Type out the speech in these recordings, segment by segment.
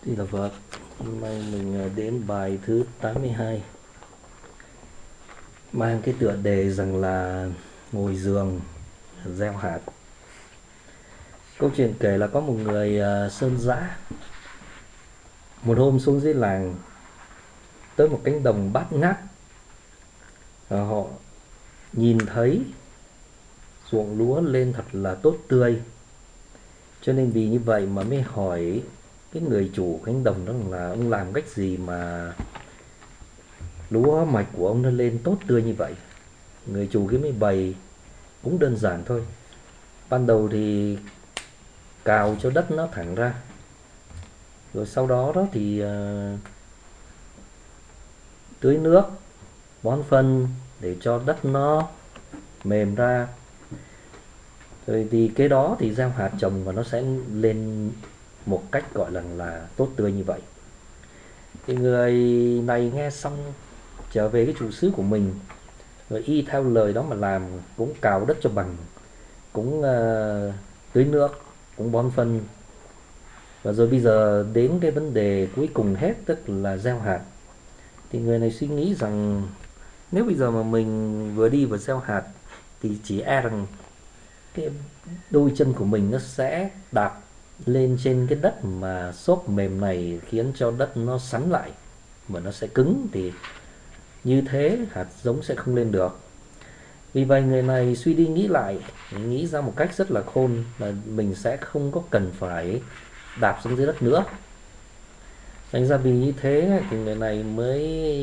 Thì là vợ, hôm nay mình đến bài thứ 82, mang cái tựa đề rằng là ngồi giường gieo hạt. Câu chuyện kể là có một người sơn dã một hôm xuống dưới làng, tới một cánh đồng bát ngát. Họ nhìn thấy ruộng lúa lên thật là tốt tươi, cho nên vì như vậy mà mới hỏi cái người chủ cánh đồng đó là ông làm cách gì mà lúa mạch của ông nó lên tốt tươi như vậy. Người chủ cái mới bày cũng đơn giản thôi. Ban đầu thì cào cho đất nó thẳng ra, rồi sau đó thì tưới nước, bón phân để cho đất nó mềm ra. Rồi thì cái đó thì gieo hạt trồng và nó sẽ lên một cách gọi là tốt tươi như vậy. Thì người này nghe xong trở về cái chủ xứ của mình, rồi y theo lời đó mà làm, cũng cào đất cho bằng, cũng tưới nước, cũng bón phân. Và rồi bây giờ đến cái vấn đề cuối cùng hết, tức là gieo hạt. Thì người này suy nghĩ rằng nếu bây giờ mà mình vừa đi vừa gieo hạt thì chỉ e rằng cái đôi chân của mình nó sẽ đạp lên trên cái đất mà xốp mềm này, khiến cho đất nó sắn lại và nó sẽ cứng, thì như thế hạt giống sẽ không lên được. Vì vậy người này suy đi nghĩ lại, nghĩ ra một cách rất là khôn là mình sẽ không có cần phải đạp xuống dưới đất nữa. Thành ra vì như thế thì người này mới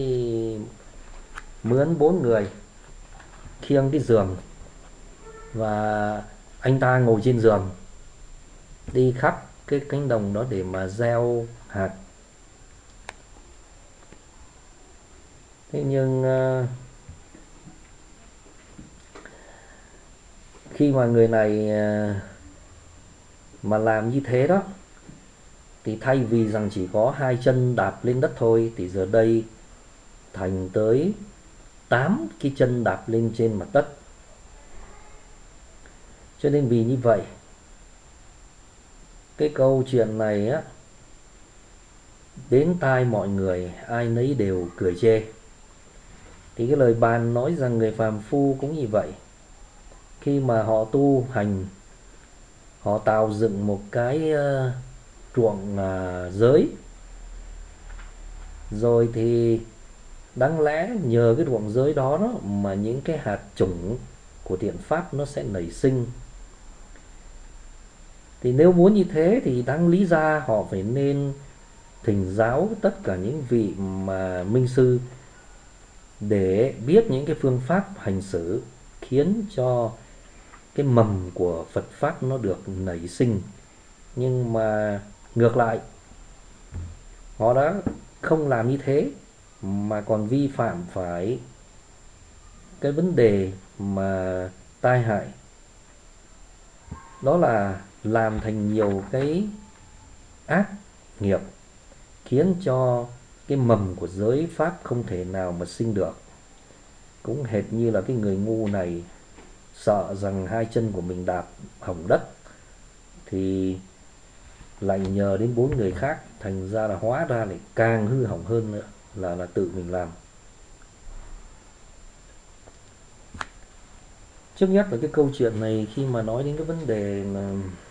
mướn 4 người khiêng cái giường, và anh ta ngồi trên giường đi khắp cái cánh đồng đó để mà gieo hạt. Thế nhưng khi mà người này mà làm như thế đó, thì thay vì rằng chỉ có 2 chân đạp lên đất thôi, thì giờ đây thành tới 8 cái chân đạp lên trên mặt đất. Cho nên vì như vậy, cái câu chuyện này á, đến tai mọi người ai nấy đều cười chê. Thì cái lời bàn nói rằng người phàm phu cũng như vậy. Khi mà họ tu hành, họ tạo dựng một cái ruộng giới, rồi thì đáng lẽ nhờ cái ruộng giới đó mà những cái hạt chủng của thiện pháp nó sẽ nảy sinh. Thì nếu muốn như thế thì đáng lý ra họ phải nên thỉnh giáo tất cả những vị mà minh sư để biết những cái phương pháp hành xử khiến cho cái mầm của Phật pháp nó được nảy sinh. Nhưng mà ngược lại, họ đã không làm như thế mà còn vi phạm phải cái vấn đề mà tai hại, đó là làm thành nhiều cái ác nghiệp, khiến cho cái mầm của giới pháp không thể nào mà sinh được. Cũng hệt như là cái người ngu này sợ rằng 2 chân của mình đạp hỏng đất, thì lại nhờ đến 4 người khác, thành ra là hóa ra lại càng hư hỏng hơn nữa, là tự mình làm. Trước nhất là cái câu chuyện này, khi mà nói đến cái vấn đề là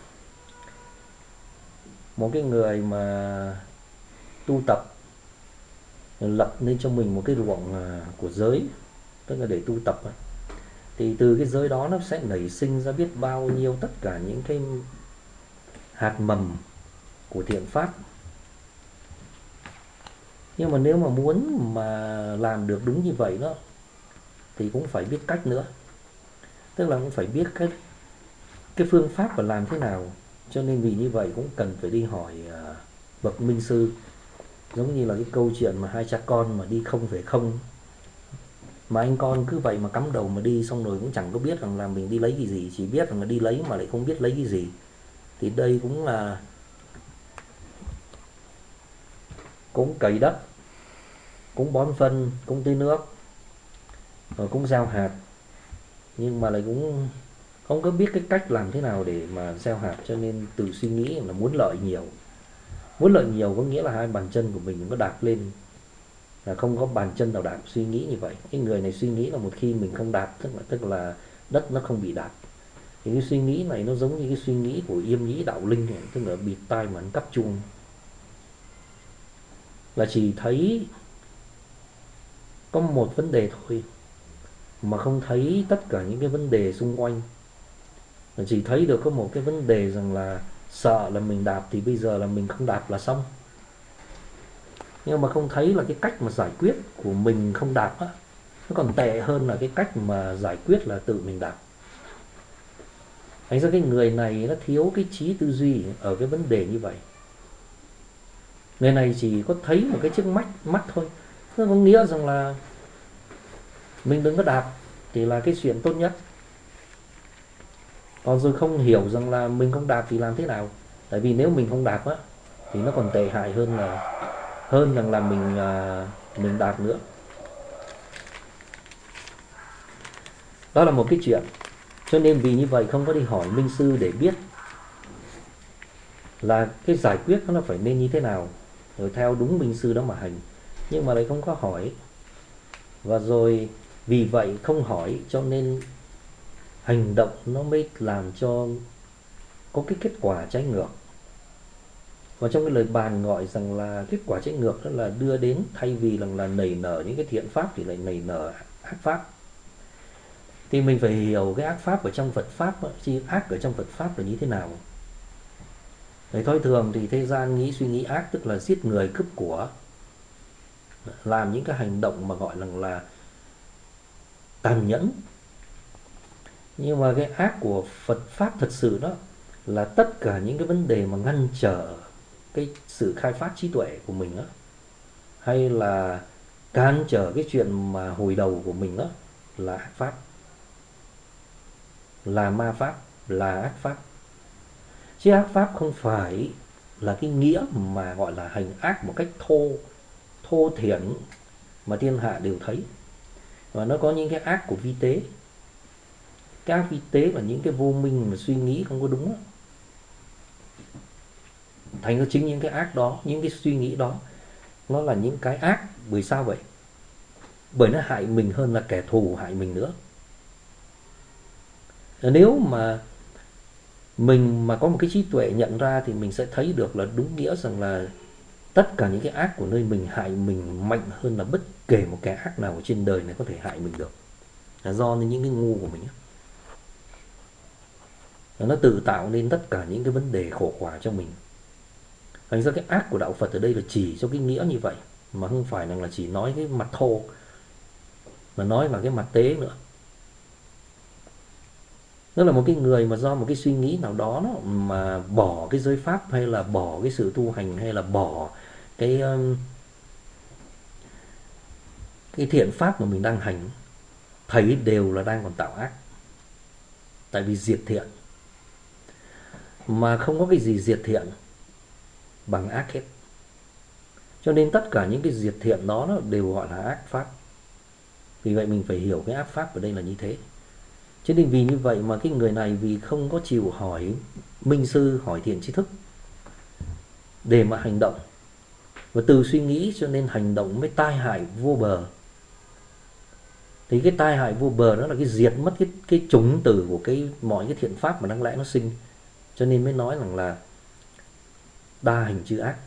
một cái người mà tu tập, lập nên cho mình một cái ruộng của giới, tức là để tu tập, thì từ cái giới đó nó sẽ nảy sinh ra biết bao nhiêu tất cả những cái hạt mầm của thiện pháp. Nhưng mà nếu mà muốn mà làm được đúng như vậy đó, thì cũng phải biết cách nữa. Tức là cũng phải biết cái phương pháp và làm thế nào. Cho nên vì như vậy cũng cần phải đi hỏi bậc minh sư. Giống như là cái câu chuyện mà 2 cha con mà đi không về không, mà anh con cứ vậy mà cắm đầu mà đi, xong rồi cũng chẳng có biết rằng là mình đi lấy cái gì, chỉ biết rằng là đi lấy mà lại không biết lấy cái gì. Thì đây cũng là cũng cày đất, cũng bón phân, cũng tưới nước, rồi cũng gieo hạt, nhưng mà lại cũng không có biết cái cách làm thế nào để mà gieo hạt, cho nên tự suy nghĩ là muốn lợi nhiều. Muốn lợi nhiều có nghĩa là hai bàn chân của mình có đạp lên, là không có bàn chân nào đạp, suy nghĩ như vậy. Cái người này suy nghĩ là một khi mình không đạp tức là đất nó không bị đạp. Thì cái suy nghĩ này nó giống như cái suy nghĩ của Yêm Nhĩ Đạo Linh này, tức là bịt tai mà ăn cắp chuông, là chỉ thấy có một vấn đề thôi mà không thấy tất cả những cái vấn đề xung quanh, là chỉ thấy được có một cái vấn đề rằng là sợ là mình đạp thì bây giờ là mình không đạp là xong, nhưng mà không thấy là cái cách mà giải quyết của mình không đạp á, nó còn tệ hơn là cái cách mà giải quyết là tự mình đạp. Thành ra cái người này nó thiếu cái trí tư duy ở cái vấn đề như vậy. Người này chỉ có thấy một cái trước mắt thôi, nó có nghĩa rằng là mình đừng có đạp thì là cái chuyện tốt nhất. Còn rồi không hiểu rằng là mình không đạp thì làm thế nào. Tại vì nếu mình không đạp á thì nó còn tệ hại hơn rằng là mình đạp nữa. Đó là một cái chuyện. Cho nên vì như vậy không có đi hỏi minh sư để biết là cái giải quyết nó phải nên như thế nào, rồi theo đúng minh sư đó mà hành. Nhưng mà lại không có hỏi. Và rồi vì vậy không hỏi cho nên hành động nó mới làm cho có cái kết quả trái ngược. Và trong cái lời bàn gọi rằng là kết quả trái ngược đó là đưa đến, thay vì là nảy nở những cái thiện pháp thì lại nảy nở ác pháp. Thì mình phải hiểu cái ác pháp ở trong Phật pháp, chứ ác ở trong Phật pháp là như thế nào. Đấy, thôi thường thì thế gian suy nghĩ ác tức là giết người, cướp của, làm những cái hành động mà gọi là tàn nhẫn. Nhưng mà cái ác của Phật pháp thật sự đó là tất cả những cái vấn đề mà ngăn trở cái sự khai phát trí tuệ của mình đó, hay là cản trở cái chuyện mà hồi đầu của mình đó, là ác pháp, là ma pháp, là ác pháp. Chứ ác pháp không phải là cái nghĩa mà gọi là hành ác một cách thô thiển mà thiên hạ đều thấy. Và nó có những cái ác của vi tế. Cái ác vi tế là những cái vô minh mà suy nghĩ không có đúng đó. Thành ra chính những cái ác đó, những cái suy nghĩ đó, nó là những cái ác. Bởi sao vậy? Bởi nó hại mình hơn là kẻ thù hại mình nữa. Nếu mà mình mà có một cái trí tuệ nhận ra thì mình sẽ thấy được là đúng nghĩa rằng là tất cả những cái ác của nơi mình hại mình mạnh hơn là bất kể một cái ác nào ở trên đời này có thể hại mình được. Là do những cái ngu của mình. Nó tự tạo nên tất cả những cái vấn đề khổ quả cho mình. Thành ra cái ác của đạo Phật ở đây là chỉ cho cái nghĩa như vậy, mà không phải là chỉ nói cái mặt thô, mà nói là cái mặt tế nữa. Tức là một cái người mà do một cái suy nghĩ nào đó mà bỏ cái giới pháp, hay là bỏ cái sự tu hành, hay là bỏ cái thiện pháp mà mình đang hành, thấy đều là đang còn tạo ác. Tại vì diệt thiện, mà không có cái gì diệt thiện bằng ác hết. Cho nên tất cả những cái diệt thiện đó nó đều gọi là ác pháp. Vì vậy mình phải hiểu cái ác pháp ở đây là như thế. Cho nên vì như vậy mà cái người này vì không có chịu hỏi minh sư, hỏi thiện tri thức để mà hành động, và từ suy nghĩ cho nên hành động mới tai hại vô bờ. Thì cái tai hại vô bờ đó là cái diệt mất cái chủng tử của mọi cái thiện pháp mà đáng lẽ nó sinh. Cho nên mới nói rằng là đa hành chư ác.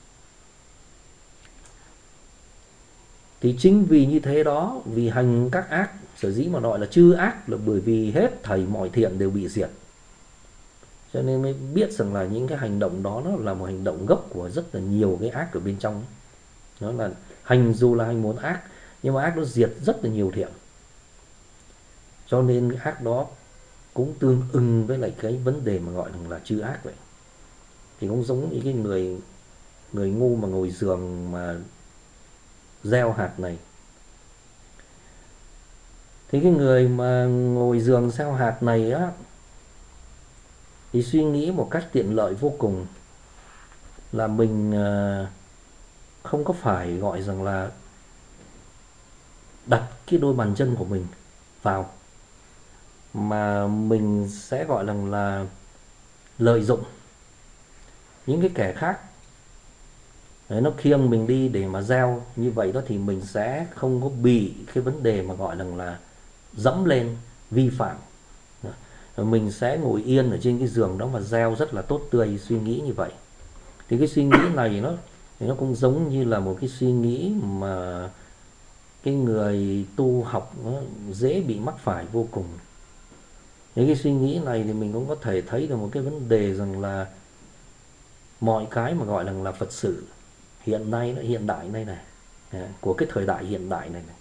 Thì chính vì như thế đó, vì hành các ác, sở dĩ mà gọi là chư ác là bởi vì hết thảy mọi thiện đều bị diệt. Cho nên mới biết rằng là những cái hành động đó nó là một hành động gốc của rất là nhiều cái ác ở bên trong. Nó là hành, dù là hành một ác, nhưng mà ác nó diệt rất là nhiều thiện. Cho nên cái ác đó cũng tương ưng với lại cái vấn đề mà gọi là chư ác vậy. Thì cũng giống như cái người ngu mà ngồi giường mà gieo hạt này. Thì cái người mà ngồi giường gieo hạt này á, thì suy nghĩ một cách tiện lợi vô cùng, là mình không có phải gọi rằng là đặt cái đôi bàn chân của mình vào, mà mình sẽ gọi là lợi dụng những cái kẻ khác Đấy, nó khiêng mình đi để mà gieo như vậy đó, thì mình sẽ không có bị cái vấn đề mà gọi là dẫm lên, vi phạm. Mình sẽ ngồi yên ở trên cái giường đó mà gieo rất là tốt tươi, suy nghĩ như vậy. Thì cái suy nghĩ này nó cũng giống như là một cái suy nghĩ mà cái người tu học nó dễ bị mắc phải vô cùng. Những cái suy nghĩ này thì mình cũng có thể thấy được một cái vấn đề rằng là mọi cái mà gọi là Phật sự hiện nay, hiện đại này này, của cái thời đại hiện đại này,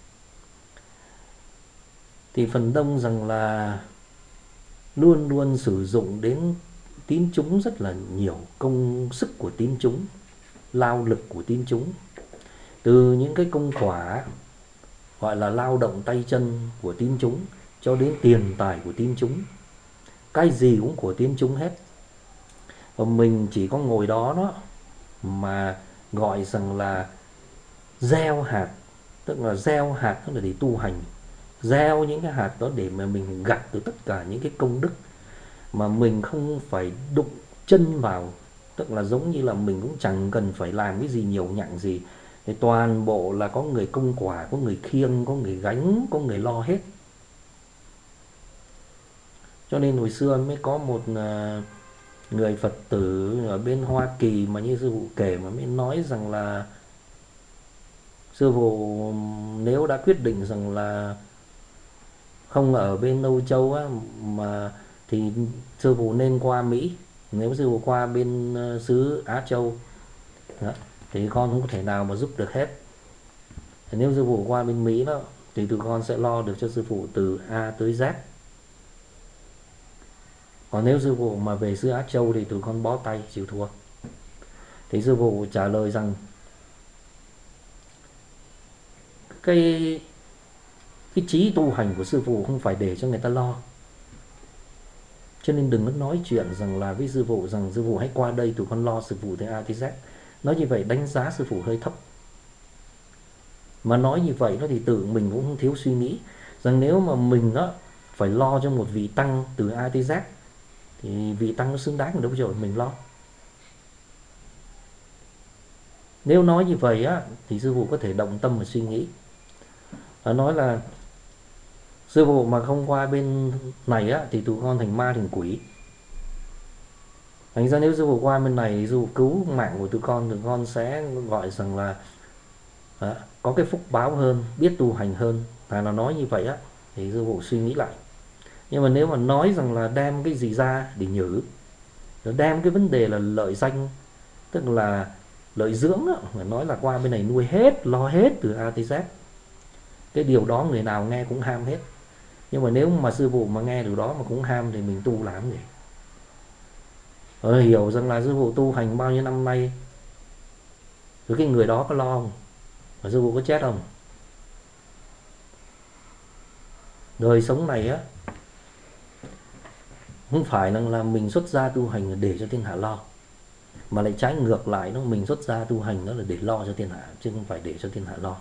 thì phần đông rằng là luôn luôn sử dụng đến tín chúng rất là nhiều, công sức của tín chúng, lao lực của tín chúng, từ những cái công quả gọi là lao động tay chân của tín chúng cho đến tiền tài của tín chúng, cái gì cũng của tín chúng hết. Và mình chỉ có ngồi đó mà gọi rằng là gieo hạt, tức là gieo hạt tức là để tu hành, gieo những cái hạt đó để mà mình gặt từ tất cả những cái công đức mà mình không phải đụng chân vào, tức là giống như là mình cũng chẳng cần phải làm cái gì nhiều nhặng gì, thì toàn bộ là có người công quả, có người khiêng, có người gánh, có người lo hết. Cho nên hồi xưa mới có một người Phật tử ở bên Hoa Kỳ mà như sư phụ kể, mà mới nói rằng là sư phụ nếu đã quyết định rằng là không ở bên Âu Châu á, mà thì sư phụ nên qua Mỹ. Nếu sư phụ qua bên xứ Á Châu đó, thì con không có thể nào mà giúp được hết. Thì nếu sư phụ qua bên Mỹ đó thì tụi con sẽ lo được cho sư phụ từ A tới Z. Còn nếu sư phụ mà về xứ Á Châu thì tụi con bó tay chịu thua. Thì sư phụ trả lời rằng cái trí tu hành của sư phụ không phải để cho người ta lo. Cho nên đừng có nói chuyện rằng là với sư phụ rằng sư phụ hãy qua đây tụi con lo sư phụ từ A tới Z. Nói như vậy đánh giá sư phụ hơi thấp. Mà nói như vậy đó thì tự mình cũng không thiếu suy nghĩ rằng nếu mà mình đó phải lo cho một vị tăng từ A tới Z thì vị tăng nó xứng đáng đâu rồi mình lo. Nếu nói như vậy á thì sư phụ có thể động tâm và suy nghĩ. Nói là sư phụ mà không qua bên này á thì tụi con thành ma thành quỷ. Thành ra nếu sư phụ qua bên này thì sư phụ cứu mạng của tụi con sẽ gọi rằng là có cái phúc báo hơn, biết tu hành hơn. Là nói như vậy á thì sư phụ suy nghĩ lại. Nhưng mà nếu mà nói rằng là đem cái gì ra để nhử, rồi đem cái vấn đề là lợi danh, tức là lợi dưỡng đó, nói là qua bên này nuôi hết, lo hết từ A tới Z, cái điều đó người nào nghe cũng ham hết. Nhưng mà nếu mà sư phụ mà nghe điều đó mà cũng ham thì mình tu làm gì? Hiểu rằng là sư phụ tu hành bao nhiêu năm nay, rồi cái người đó có lo không? Và sư phụ có chết không? Đời sống này á không phải là mình xuất gia tu hành để cho thiên hạ lo, mà lại trái ngược lại, mình xuất gia tu hành đó là để lo cho thiên hạ, chứ không phải để cho thiên hạ lo.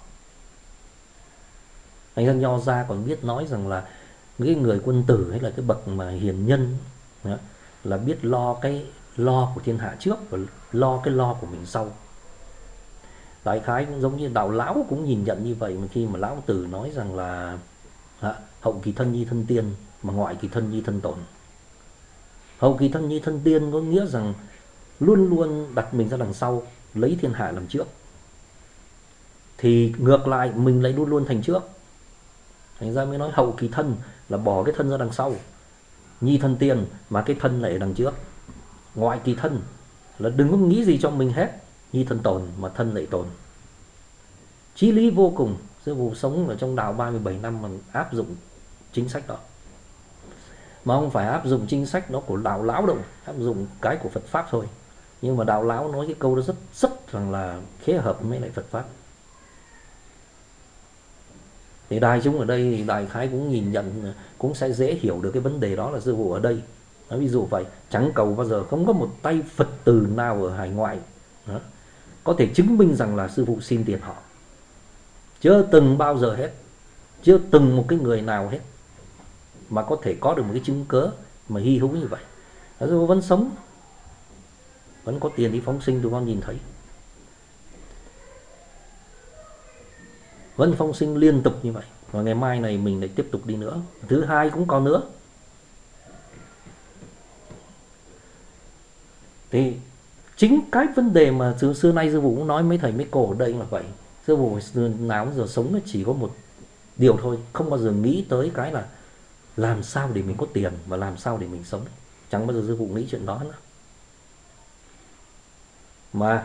Thành ra Nho gia còn biết nói rằng là cái người quân tử hay là cái bậc mà hiền nhân đó, là biết lo cái lo của thiên hạ trước và lo cái lo của mình sau. Đại khái cũng giống như đạo lão cũng nhìn nhận như vậy, mà khi mà lão tử nói rằng là hậu kỳ thân nhi thân tiên, mà ngoại kỳ thân nhi thân tổn. Hậu kỳ thân nhi thân tiên có nghĩa rằng luôn luôn đặt mình ra đằng sau, lấy thiên hạ làm trước. Thì ngược lại mình lại luôn luôn thành trước. Thành ra mới nói hậu kỳ thân là bỏ cái thân ra đằng sau, nhi thân tiên mà cái thân lại ở đằng trước. Ngoại kỳ thân là đừng có nghĩ gì cho mình hết, nhi thân tồn mà thân lại tồn. Chí lý vô cùng. Sư phụ sống ở trong đạo 37 năm mà áp dụng chính sách đó. Mà không phải áp dụng chính sách đó của đạo lão đâu, áp dụng cái của Phật Pháp thôi. Nhưng mà đạo lão nói cái câu đó rất rằng là khế hợp với lại Phật Pháp. Thì đại chúng ở đây thì đại khái cũng nhìn nhận, cũng sẽ dễ hiểu được cái vấn đề đó là sư phụ ở đây. Ví dụ vậy, chẳng cầu bao giờ không có một tay Phật tử nào ở hải ngoại đó, có thể chứng minh rằng là sư phụ xin tiền họ. Chưa từng bao giờ hết, chưa từng một cái người nào hết mà có thể có được một cái chứng cớ mà hy hữu như vậy. Sư phụ vẫn sống, vẫn có tiền đi phóng sinh, tụi con nhìn thấy. Vẫn phóng sinh liên tục như vậy. Và ngày mai này mình lại tiếp tục đi nữa. Thứ hai cũng còn nữa. Thì chính cái vấn đề mà xưa nay sư phụ cũng nói mấy thầy mấy cô ở đây là vậy. Sư phụ nào cũng giờ sống nó chỉ có một điều thôi, không bao giờ nghĩ tới cái là làm sao để mình có tiền và làm sao để mình sống. Chẳng bao giờ sư phụ nghĩ chuyện đó nữa. Mà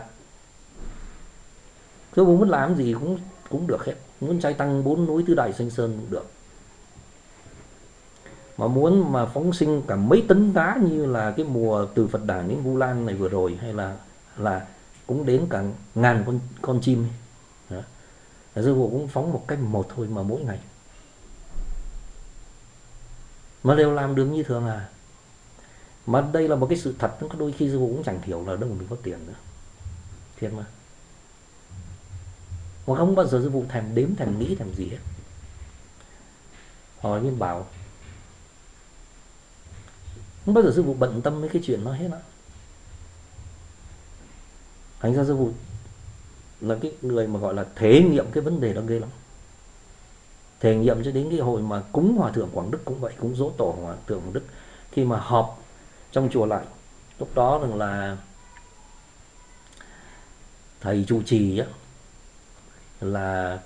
sư phụ muốn làm gì cũng được hết. Muốn trai tăng 4 núi tứ đại Danh Sơn cũng được. Mà muốn mà phóng sinh cả mấy tấn đá như là cái mùa từ Phật Đản đến Vu Lan này vừa rồi, hay là cũng đến cả ngàn con chim. Đó. Sư phụ cũng phóng một cách một thôi mà mỗi ngày. Mà đều làm được như thường à. Mà đây là một cái sự thật, có đôi khi sư phụ cũng chẳng hiểu là đâu mà mình có tiền nữa. Thiệt mà. Mà không bao giờ sư phụ thèm đếm, thèm nghĩ, thèm gì hết. Hỏi viên bảo không bao giờ sư phụ bận tâm với cái chuyện đó hết á. Thành ra sư phụ là cái người mà gọi là thể nghiệm cái vấn đề đó ghê lắm. Thể nghiệm cho đến cái hồi mà cúng Hòa Thượng Quảng Đức cũng vậy, cúng dỗ tổ Hòa Thượng Quảng Đức. Khi mà họp trong chùa lại, lúc đó rằng là thầy trụ trì á, là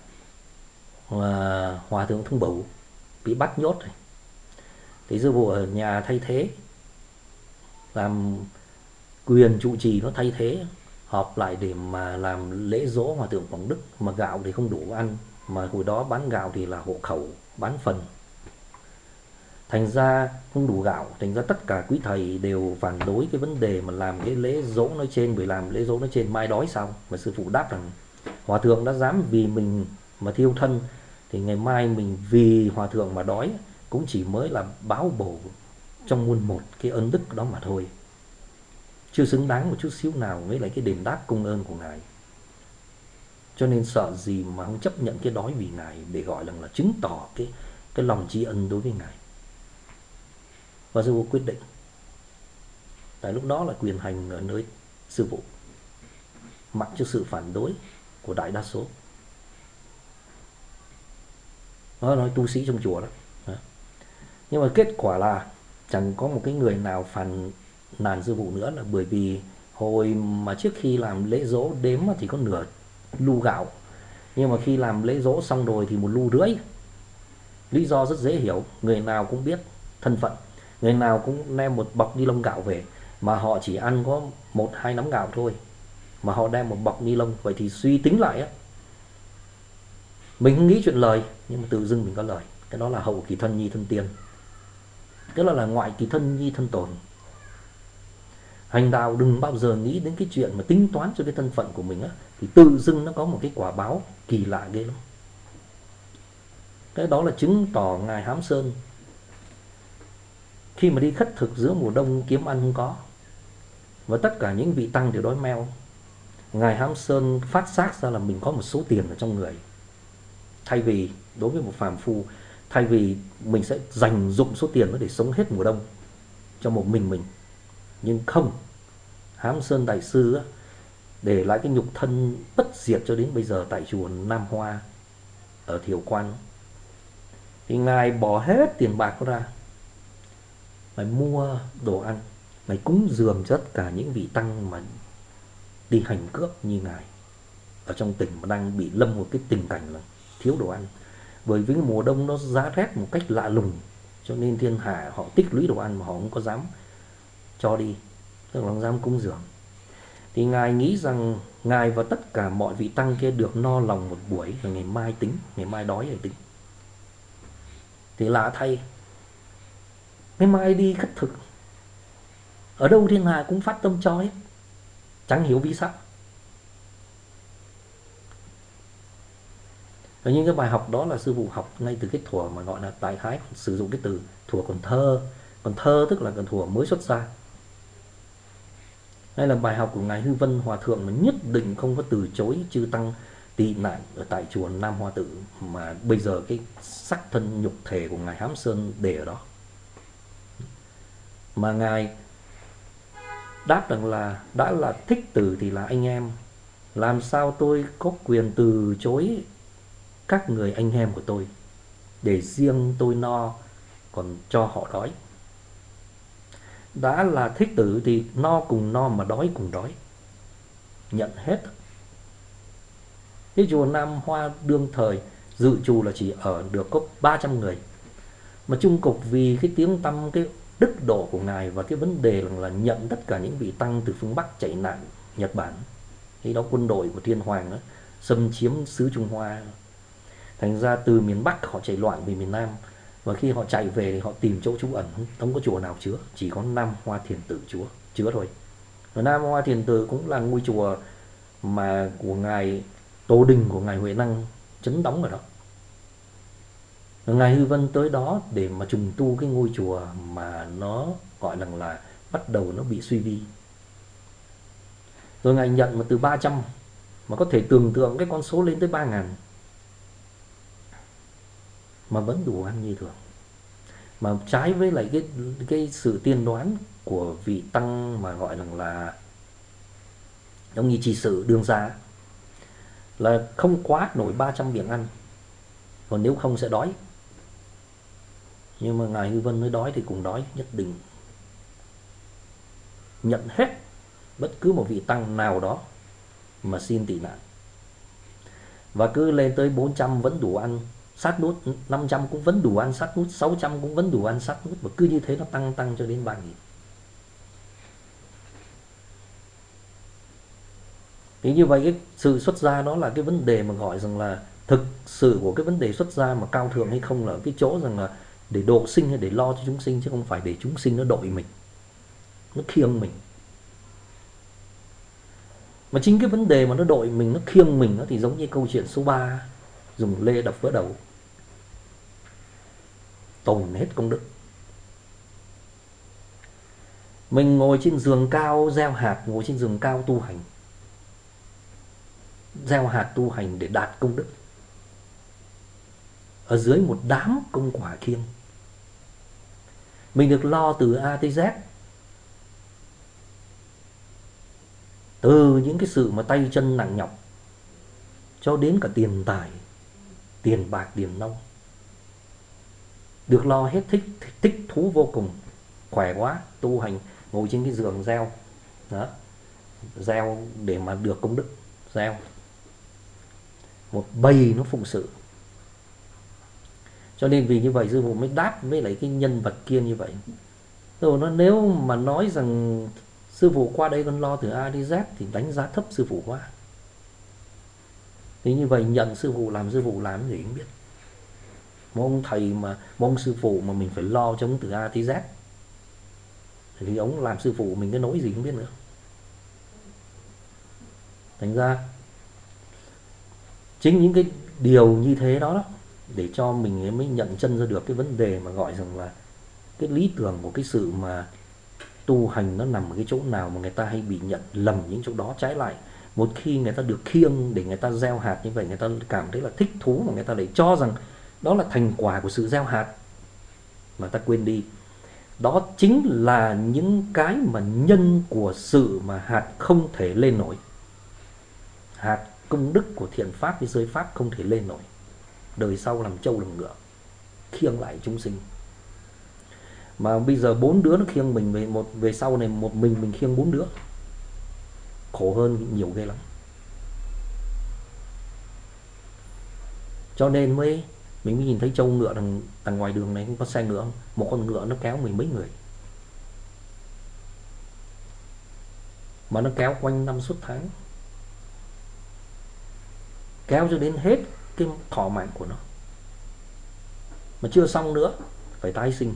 Hòa Thượng Thông Bửu bị bắt nhốt rồi. Thì sư phụ ở nhà thay thế, làm quyền trụ trì nó thay thế, họp lại để mà làm lễ dỗ Hòa Thượng Quảng Đức. Mà gạo thì không đủ ăn, mà hồi đó bán gạo thì là hộ khẩu, bán phần. Thành ra không đủ gạo, thành ra tất cả quý thầy đều phản đối cái vấn đề mà làm cái lễ dỗ nói trên. Bởi làm lễ dỗ nói trên mai đói sao. Mà sư phụ đáp rằng Hòa Thượng đã dám vì mình mà thiêu thân, thì ngày mai mình vì Hòa Thượng mà đói cũng chỉ mới là báo bổ trong muôn một cái ơn đức đó mà thôi, chưa xứng đáng một chút xíu nào với lại cái đền đáp công ơn của Ngài. Cho nên sợ gì mà không chấp nhận cái đói vì Ngài, để gọi là chứng tỏ cái lòng tri ân đối với Ngài. Và sư phụ quyết định. Tại lúc đó là quyền hành ở nơi sư phụ, mặc cho sự phản đối của đại đa số. Nó nói tu sĩ trong chùa đó. Nhưng mà kết quả là chẳng có một cái người nào phàn nàn sư phụ nữa, là bởi vì hồi mà trước khi làm lễ dỗ đếm thì có nửa lu gạo, nhưng mà khi làm lễ dỗ xong rồi thì 1,5 lu. Lý do rất dễ hiểu, người nào cũng biết thân phận, người nào cũng đem một bọc ni lông gạo về, mà họ chỉ ăn có 1-2 nắm gạo thôi, mà họ đem một bọc ni lông. Vậy thì suy tính lại á, mình không nghĩ chuyện lời, nhưng mà tự dưng mình có lời. Cái đó là hậu kỳ thân nhi thân tiên, tức là ngoại kỳ thân nhi thân tồn. Hành đạo đừng bao giờ nghĩ đến cái chuyện mà tính toán cho cái thân phận của mình á, thì tự dưng nó có một cái quả báo kỳ lạ ghê lắm. Cái đó là chứng tỏ Ngài Hám Sơn khi mà đi khất thực giữa mùa đông kiếm ăn không có, và tất cả những vị tăng đều đói meo, Ngài Hám Sơn phát giác ra là mình có một số tiền ở trong người. Thay vì đối với một phàm phu, thay vì mình sẽ dành dụng số tiền đó để sống hết mùa đông cho một mình, nhưng không, Hám Sơn Đại Sư á, để lại cái nhục thân bất diệt cho đến bây giờ tại chùa Nam Hoa ở Thiều Quan. Thì Ngài bỏ hết tiền bạc ra, Ngài mua đồ ăn, Ngài cúng dường cho tất cả những vị tăng mà đi hành cướp như Ngài ở trong tỉnh, mà đang bị lâm một cái tình cảnh là thiếu đồ ăn. Bởi vì mùa đông nó giá rét một cách lạ lùng, cho nên thiên hạ họ tích lũy đồ ăn mà họ không có dám cho đi, tức là không dám cúng dường. Thì Ngài nghĩ rằng Ngài và tất cả mọi vị tăng kia được no lòng một buổi, là ngày mai tính, ngày mai đói rồi tính. Thì lạ thay, ngày mai đi khất thực, ở đâu thiên hạ cũng phát tâm cho hết, chẳng hiểu vì sao. Và những cái bài học đó là sư phụ học ngay từ cái thuở mà gọi là đại khái sử dụng cái từ thuở còn thơ. Còn thơ tức là còn thuở mới xuất gia. Đây là bài học của Ngài Hư Vân Hòa Thượng, mà nhất định không có từ chối chư tăng tị nạn ở tại chùa Nam Hoa Tự, mà bây giờ cái sắc thân nhục thể của Ngài Hám Sơn để ở đó. Mà Ngài đáp rằng là đã là thích tử thì là anh em, làm sao tôi có quyền từ chối các người anh em của tôi, để riêng tôi no, còn cho họ đói. Đã là Thích Tử thì no cùng no mà đói cùng đói, nhận hết. Cái chùa Nam Hoa đương thời dự trù là chỉ ở được có 300 người, mà chung cục vì cái tiếng tăm, cái đức độ của ngài và cái vấn đề là nhận tất cả những vị tăng từ phương Bắc chạy nạn Nhật Bản. Khi đó quân đội của Thiên Hoàng đó, xâm chiếm xứ Trung Hoa, thành ra từ miền Bắc họ chạy loạn về miền Nam, và khi họ chạy về thì họ tìm chỗ trú ẩn, không có chùa nào chứa, chỉ có Nam Hoa Thiền Tự chứa thôi. Và Nam Hoa Thiền Tự cũng là ngôi chùa mà của ngài Tổ Đình, của ngài Huệ Năng trấn đóng ở đó. Và ngài Hư Vân tới đó để mà trùng tu cái ngôi chùa mà nó gọi là bắt đầu nó bị suy vi. Rồi ngài nhận mà từ 300, mà có thể tưởng tượng cái con số lên tới 3.000, mà vẫn đủ ăn như thường. Mà trái với lại cái sự tiên đoán của vị tăng mà gọi là giống như chỉ sự đương gia, là không quá nổi 300 miệng ăn, còn nếu không sẽ đói. Nhưng mà ngài Hư Vân nói đói thì cùng đói, nhất định nhận hết bất cứ một vị tăng nào đó mà xin tị nạn. Và cứ lên tới 400 vẫn đủ ăn sát nút, 500 cũng vẫn đủ ăn sát nút, 600 cũng vẫn đủ ăn sát nút, và cứ như thế nó tăng cho đến 3.000. Thì như vậy cái sự xuất gia đó là cái vấn đề mà gọi rằng là thực sự của cái vấn đề xuất gia mà cao thượng hay không là cái chỗ rằng là để độ sinh hay để lo cho chúng sinh, chứ không phải để chúng sinh nó đội mình, nó khiêng mình. Mà chính cái vấn đề mà nó đội mình, nó khiêng mình đó, thì giống như câu chuyện số 3 dùng lê đập vỡ đầu, tổn hết công đức. Mình ngồi trên giường cao gieo hạt, ngồi trên giường cao tu hành, gieo hạt tu hành để đạt công đức, ở dưới một đám công quả khiêng. Mình được lo từ A tới Z, từ những cái sự mà tay chân nặng nhọc cho đến cả tiền tài, tiền bạc, tiền nông, được lo hết, thích thú vô cùng, khỏe quá, tu hành, ngồi trên cái giường gieo đó, gieo để mà được công đức, gieo một bầy nó phụng sự. Cho nên vì như vậy sư phụ mới đáp với lại cái nhân vật kia như vậy. Rồi nó nếu mà nói rằng sư phụ qua đây con lo từ A đến Z thì đánh giá thấp sư phụ quá. Thì như vậy nhận sư phụ làm gì không biết. Một ông thầy mà, một ông sư phụ mà mình phải lo cho ông từ A tới Z, thì ông làm sư phụ mình cái nỗi gì không biết nữa. Thành ra chính những cái điều như thế đó để cho mình mới nhận chân ra được cái vấn đề mà gọi rằng là cái lý tưởng của cái sự mà tu hành nó nằm ở cái chỗ nào mà người ta hay bị nhận lầm những chỗ đó. Trái lại, một khi người ta được khiêng để người ta gieo hạt như vậy, người ta cảm thấy là thích thú, mà người ta lại cho rằng đó là thành quả của sự gieo hạt, mà ta quên đi đó chính là những cái mà nhân của sự mà hạt không thể lên nổi. Hạt công đức của thiện pháp với giới pháp không thể lên nổi, đời sau làm trâu làm ngựa khiêng lại chúng sinh. Mà bây giờ 4 đứa nó khiêng mình, về sau này một mình khiêng 4 đứa, khổ hơn nhiều ghê lắm. Cho nên mình mới nhìn thấy trâu ngựa đằng ngoài đường này, không có xe ngựa không? Một con ngựa nó kéo mười mấy người, mà nó kéo quanh năm suốt tháng, kéo cho đến hết cái thọ mạng của nó, mà chưa xong nữa, phải tái sinh,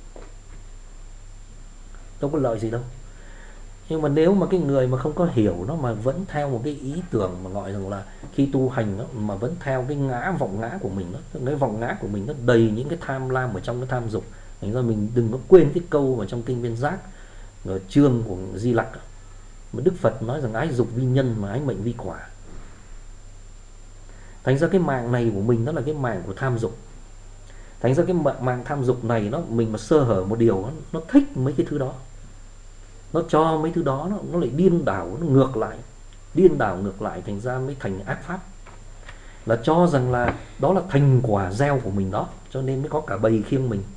đâu có lợi gì đâu. Nhưng mà nếu mà cái người mà không có hiểu nó, mà vẫn theo một cái ý tưởng mà gọi rằng là khi tu hành đó, mà vẫn theo cái vọng ngã của mình đó, cái vọng ngã của mình nó đầy những cái tham lam ở trong cái tham dục. Thành ra mình đừng có quên cái câu mà trong kinh Viên Giác, chương của Di Lặc đó, mà Đức Phật nói rằng ái dục vi nhân mà ái mệnh vi quả. Thành ra cái mạng này của mình đó là cái mạng của tham dục. Thành ra cái mạng tham dục này mình mà sơ hở một điều, nó thích mấy cái thứ đó, nó cho mấy thứ đó nó lại điên đảo, nó ngược lại, thành ra mới thành ác pháp. là cho rằng là đó là thành quả gieo của mình đó, cho nên mới có cả bầy khiêng mình.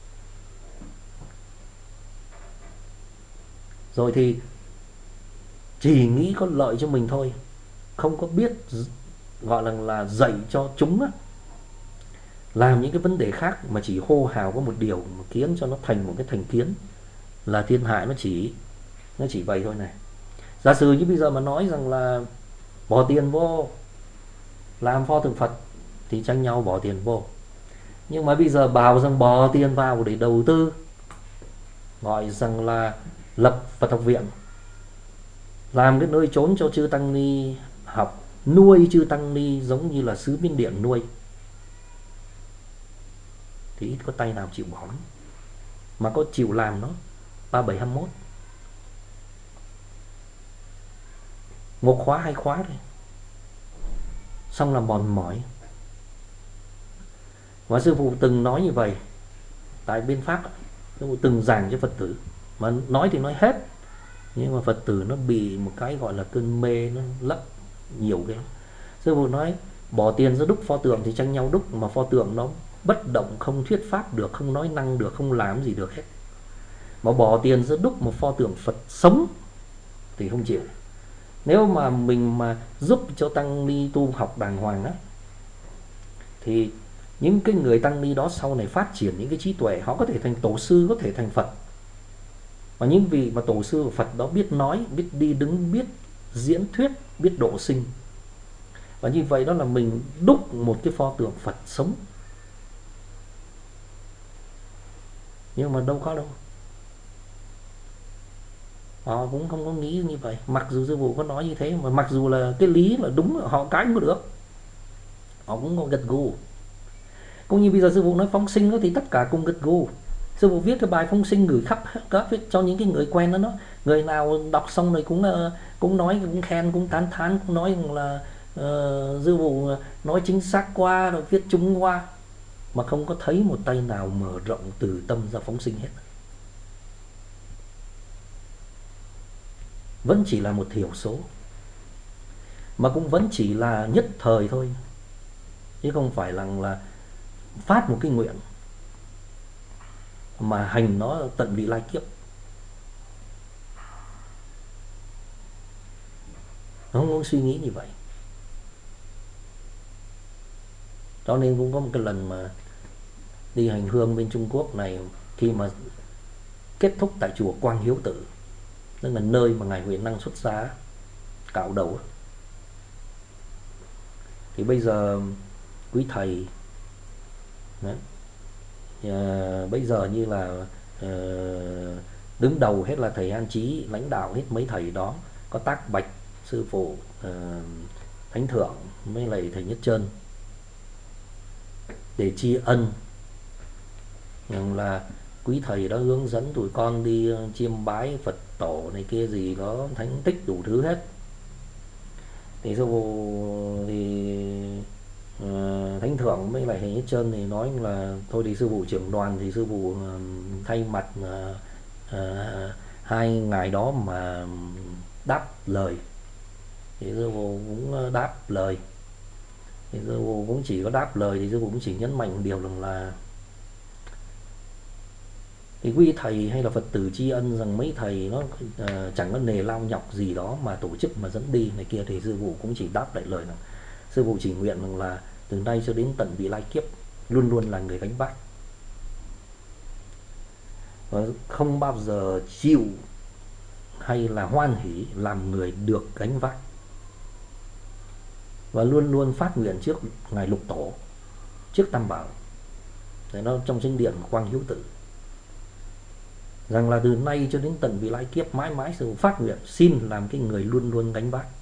Rồi thì chỉ nghĩ có lợi cho mình thôi, không có biết gọi là dạy cho chúng á, làm những cái vấn đề khác, mà chỉ hô hào có một điều mà khiến cho nó thành một cái thành kiến là thiên hạ nó chỉ vậy thôi này. Giả sử như bây giờ mà nói rằng là bỏ tiền vô làm pho tượng Phật thì tranh nhau bỏ tiền vô, nhưng mà bây giờ bảo rằng bỏ tiền vào để đầu tư, gọi rằng là lập Phật học viện, làm cái nơi trốn cho chư tăng ni học, nuôi chư tăng ni giống như là sứ Miến Điện nuôi, thì ít có tay nào chịu bỏ lắm. Mà có chịu làm nó 3721, một khóa hai khóa thôi, xong là mòn mỏi. Và sư phụ từng nói như vậy tại bên Pháp, sư phụ từng giảng cho Phật tử, mà nói thì nói hết, nhưng mà Phật tử nó bị một cái gọi là cơn mê, nó lấp nhiều cái lắm. Sư phụ nói bỏ tiền ra đúc pho tượng thì tranh nhau đúc, mà pho tượng nó bất động, không thuyết pháp được, không nói năng được, không làm gì được hết. Mà bỏ tiền ra đúc một pho tượng Phật sống thì không chịu. Nếu mà mình mà giúp cho tăng ni tu học đàng hoàng á, thì những cái người tăng ni đó sau này phát triển những cái trí tuệ, họ có thể thành tổ sư, có thể thành Phật. Và những vị mà tổ sư và Phật đó biết nói, biết đi đứng, biết diễn thuyết, biết độ sinh. Và như vậy đó là mình đúc một cái pho tượng Phật sống. Nhưng mà đâu có đâu, họ cũng không có nghĩ như vậy. Mặc dù sư phụ có nói như thế, mà mặc dù là cái lý là đúng, họ cái cũng được, họ cũng có gật gù. Cũng như bây giờ sư phụ nói phóng sinh đó, thì tất cả cùng gật gù. Sư phụ viết cái bài phóng sinh gửi khắp các viết cho những cái người quen đó, người nào đọc xong rồi cũng nói, cũng khen, cũng tán thán, cũng nói rằng là sư phụ nói chính xác qua, rồi viết chúng qua, mà không có thấy một tay nào mở rộng từ tâm ra phóng sinh hết. Vẫn chỉ là một thiểu số, mà cũng vẫn chỉ là nhất thời thôi, chứ không phải là phát một cái nguyện mà hành nó tận vị lai kiếp. Nó không có suy nghĩ như vậy. Cho nên cũng có một cái lần mà đi hành hương bên Trung Quốc này, khi mà kết thúc tại chùa Quang Hiếu Tự, tức là nơi mà ngài Huệ Năng xuất gia cạo đầu, thì bây giờ quý thầy đấy, bây giờ như là đứng đầu hết là thầy An Chí, lãnh đạo hết mấy thầy đó, có Tác Bạch sư phụ, Thánh Thượng, với lại thầy Nhất Trơn, để tri ân rằng là quý thầy đã hướng dẫn tụi con đi chiêm bái Phật tổ này kia gì đó, thánh tích đủ thứ hết. Thì sư phụ thì Thánh Thượng với lại thầy Nhất Trơn thì nói là thôi thì sư phụ trưởng đoàn, thì sư phụ thay mặt hai ngài đó mà đáp lời. Thì sư phụ cũng đáp lời, thì sư phụ cũng chỉ có đáp lời, thì sư phụ cũng chỉ nhấn mạnh điều rằng là thì quý thầy hay là Phật tử tri ân rằng mấy thầy nó chẳng có nề lao nhọc gì đó mà tổ chức mà dẫn đi này kia. Thì sư phụ cũng chỉ đáp lại lời là sư phụ chỉ nguyện rằng là từ nay cho đến tận vị lai kiếp luôn luôn là người gánh vác, và không bao giờ chịu hay là hoan hỉ làm người được gánh vác, và luôn luôn phát nguyện trước ngài Lục Tổ, trước Tam Bảo, để nó trong chính điện Quang Hiếu Tự, rằng là từ nay cho đến tận vị lai kiếp mãi mãi sư phụ phát nguyện xin làm cái người luôn luôn gánh vác.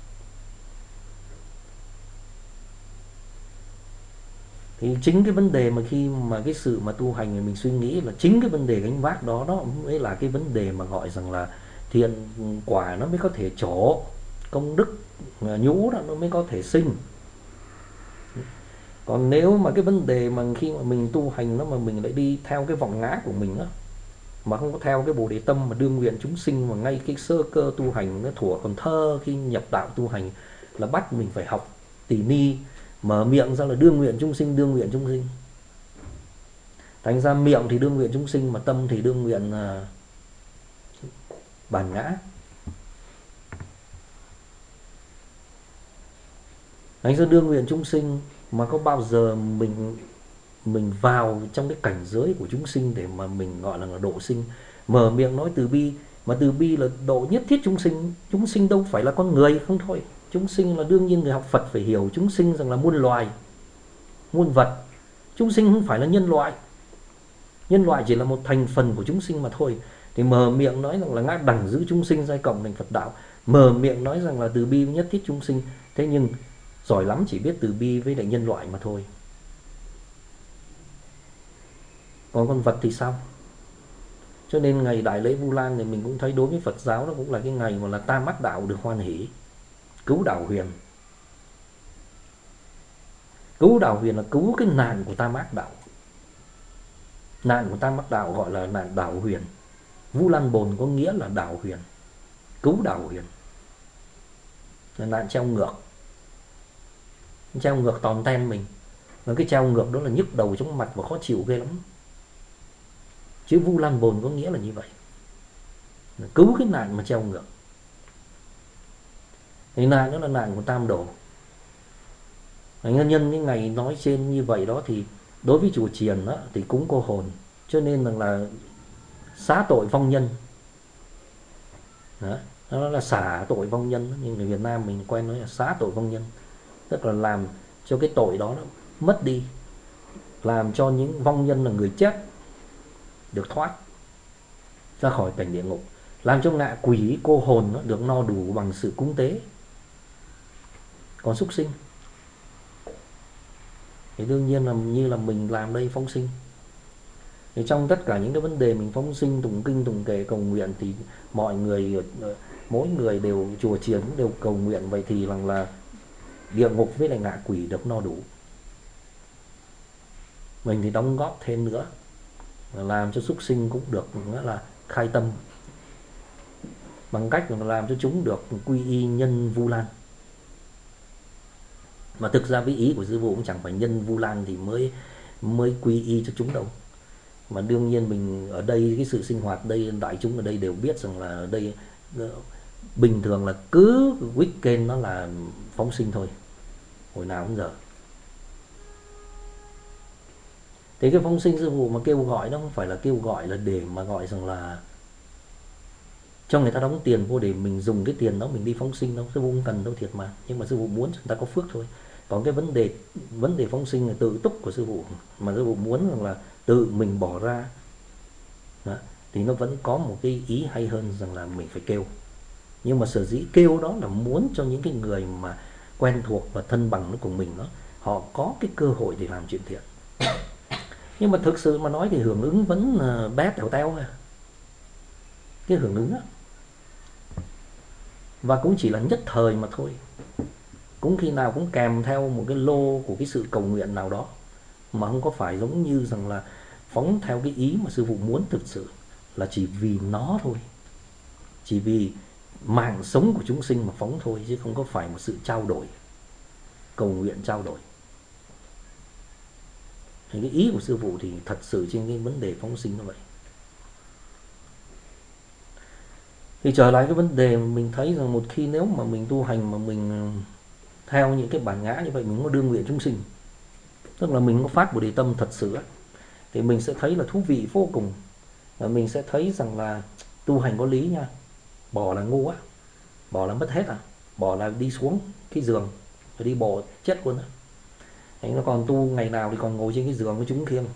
Thì chính cái vấn đề mà khi mà cái sự mà tu hành mình suy nghĩ là chính cái vấn đề gánh vác đó, đó mới là cái vấn đề mà gọi rằng là thiện quả nó mới có thể trổ, công đức nhũ đó nó mới có thể sinh. Còn nếu mà cái vấn đề mà khi mà mình tu hành nó mà mình lại đi theo cái vọng ngã của mình á, mà không có theo cái Bồ Đề tâm mà đương nguyện chúng sinh, mà ngay cái sơ cơ tu hành nó thuở còn thơ, khi nhập đạo tu hành là bắt mình phải học tỳ ni, Mở miệng ra là đương nguyện chúng sinh, đương nguyện chúng sinh. Thành ra miệng thì đương nguyện chúng sinh, mà tâm thì đương nguyện bản ngã. Thành ra đương nguyện chúng sinh, mà có bao giờ mình vào trong cái cảnh giới của chúng sinh để mà mình gọi là độ sinh. Mở miệng nói từ bi, mà từ bi là độ nhất thiết chúng sinh. Chúng sinh đâu phải là con người không thôi. Chúng sinh là đương nhiên người học Phật phải hiểu chúng sinh rằng là muôn loài, muôn vật. Chúng sinh không phải là nhân loại. Nhân loại chỉ là một thành phần của chúng sinh mà thôi. Thì mở miệng nói rằng là ngã đẳng giữ chúng sinh giai cộng thành Phật đạo. Mở miệng nói rằng là từ bi nhất thiết chúng sinh. Thế nhưng giỏi lắm chỉ biết từ bi với lại nhân loại mà thôi. Còn con vật thì sao? Cho nên ngày Đại lễ Vu Lan thì mình cũng thấy đối với Phật giáo nó cũng là cái ngày mà là ta mắc đạo được hoan hỷ. Cứu đạo huyền. Cứu đạo huyền là cứu cái nạn của ta mắc đạo. Nạn của ta mắc đạo gọi là nạn đạo huyền. Vu Lan Bồn có nghĩa là đạo huyền. Cứu đạo huyền là nạn treo ngược. Treo ngược tòn ten mình. Và cái treo ngược đó là nhức đầu trong mặt và khó chịu ghê lắm. Chứ Vu Lan Bồn có nghĩa là như vậy. Cứu cái nạn mà treo ngược. Thì nạn đó là nạn của tam đồ. Nhân cái ngày nói trên như vậy đó thì đối với chùa Chiền đó, thì cúng cô hồn. Cho nên là xá tội vong nhân. Đó, nó là xả tội vong nhân. Nhưng người Việt Nam mình quen nói là xá tội vong nhân. Tức là làm cho cái tội đó nó mất đi. Làm cho những vong nhân là người chết được thoát ra khỏi cảnh địa ngục. Làm cho ngạ quỷ cô hồn nó được no đủ bằng sự cúng tế. Còn súc sinh thì đương nhiên là như là mình làm đây phóng sinh. Thì trong tất cả những cái vấn đề mình phóng sinh, tụng kinh, tụng kệ, cầu nguyện thì mọi người, mỗi người đều, chùa Chiền cũng đều cầu nguyện vậy thì rằng là địa ngục với lại ngạ quỷ được no đủ. Mình thì đóng góp thêm nữa, làm cho súc sinh cũng được nghĩa là khai tâm, bằng cách là làm cho chúng được quy y nhân Vu Lan. Mà thực ra với ý của sư phụ cũng chẳng phải nhân Vu Lan thì mới quy y cho chúng đâu. Mà đương nhiên mình ở đây, cái sự sinh hoạt đây, đại chúng ở đây đều biết rằng là ở đây bình thường là cứ weekend nó là phóng sinh thôi, hồi nào cũng giờ. Thế cái phóng sinh sư phụ mà kêu gọi nó không phải là kêu gọi là để mà gọi rằng là cho người ta đóng tiền vô để mình dùng cái tiền đó mình đi phóng sinh đâu. Sư phụ không cần đâu thiệt mà. Nhưng mà sư phụ muốn người ta có phước thôi. Còn cái vấn đề phóng sinh là tự túc của sư phụ, mà sư phụ muốn rằng là tự mình bỏ ra đó, thì nó vẫn có một cái ý hay hơn rằng là mình phải kêu. Nhưng mà sở dĩ kêu đó là muốn cho những cái người mà quen thuộc và thân bằng của mình đó, họ có cái cơ hội để làm chuyện thiện. Nhưng mà thực sự mà nói thì hưởng ứng vẫn bé tèo teo à. Cái hưởng ứng đó. Và cũng chỉ là nhất thời mà thôi. Cũng khi nào cũng kèm theo một cái lô của cái sự cầu nguyện nào đó, mà không có phải giống như rằng là phóng theo cái ý mà sư phụ muốn thực sự là chỉ vì nó thôi, chỉ vì mạng sống của chúng sinh mà phóng thôi, chứ không có phải một sự trao đổi, cầu nguyện trao đổi. Thì cái ý của sư phụ thì thật sự trên cái vấn đề phóng sinh như vậy. Thì trở lại cái vấn đề mình thấy rằng một khi nếu mà mình tu hành mà mình theo những cái bản ngã như vậy, mình có đương nguyện chúng sinh, tức là mình có phát Bồ Đề tâm thật sự, thì mình sẽ thấy là thú vị vô cùng. Và mình sẽ thấy rằng là tu hành có lý nha. Bỏ là ngu á, bỏ là mất hết à, bỏ là đi xuống cái giường rồi đi bộ chết luôn á. Thế nó còn tu ngày nào thì còn ngồi trên cái giường với chúng khiêng.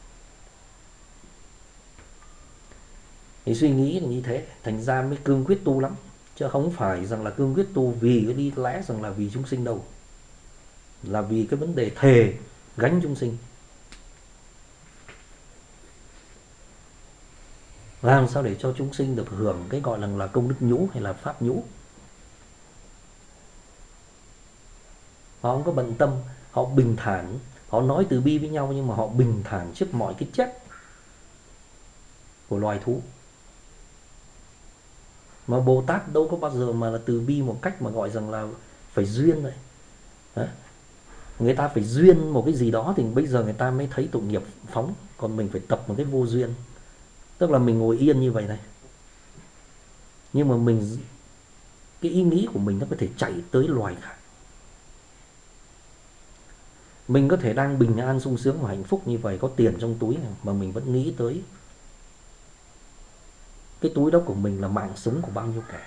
Thì suy nghĩ là như thế, thành ra mới cương quyết tu lắm, chứ không phải rằng là cương quyết tu vì cái đi lẽ rằng là vì chúng sinh đâu, là vì cái vấn đề thề gánh chúng sinh. Làm sao để cho chúng sinh được hưởng cái gọi là công đức nhũ hay là pháp nhũ. Họ không có bận tâm, họ bình thản, họ nói từ bi với nhau nhưng mà họ bình thản trước mọi cái chết của loài thú. Mà Bồ Tát đâu có bao giờ mà là từ bi một cách mà gọi rằng là phải duyên vậy. Người ta phải duyên một cái gì đó thì bây giờ người ta mới thấy tội nghiệp phóng. Còn mình phải tập một cái vô duyên. Tức là mình ngồi yên như vậy này, nhưng mà cái ý nghĩ của mình nó có thể chạy tới loài khác. Mình có thể đang bình an sung sướng và hạnh phúc như vậy, có tiền trong túi này, mà mình vẫn nghĩ tới cái túi đó của mình là mạng sống của bao nhiêu kẻ.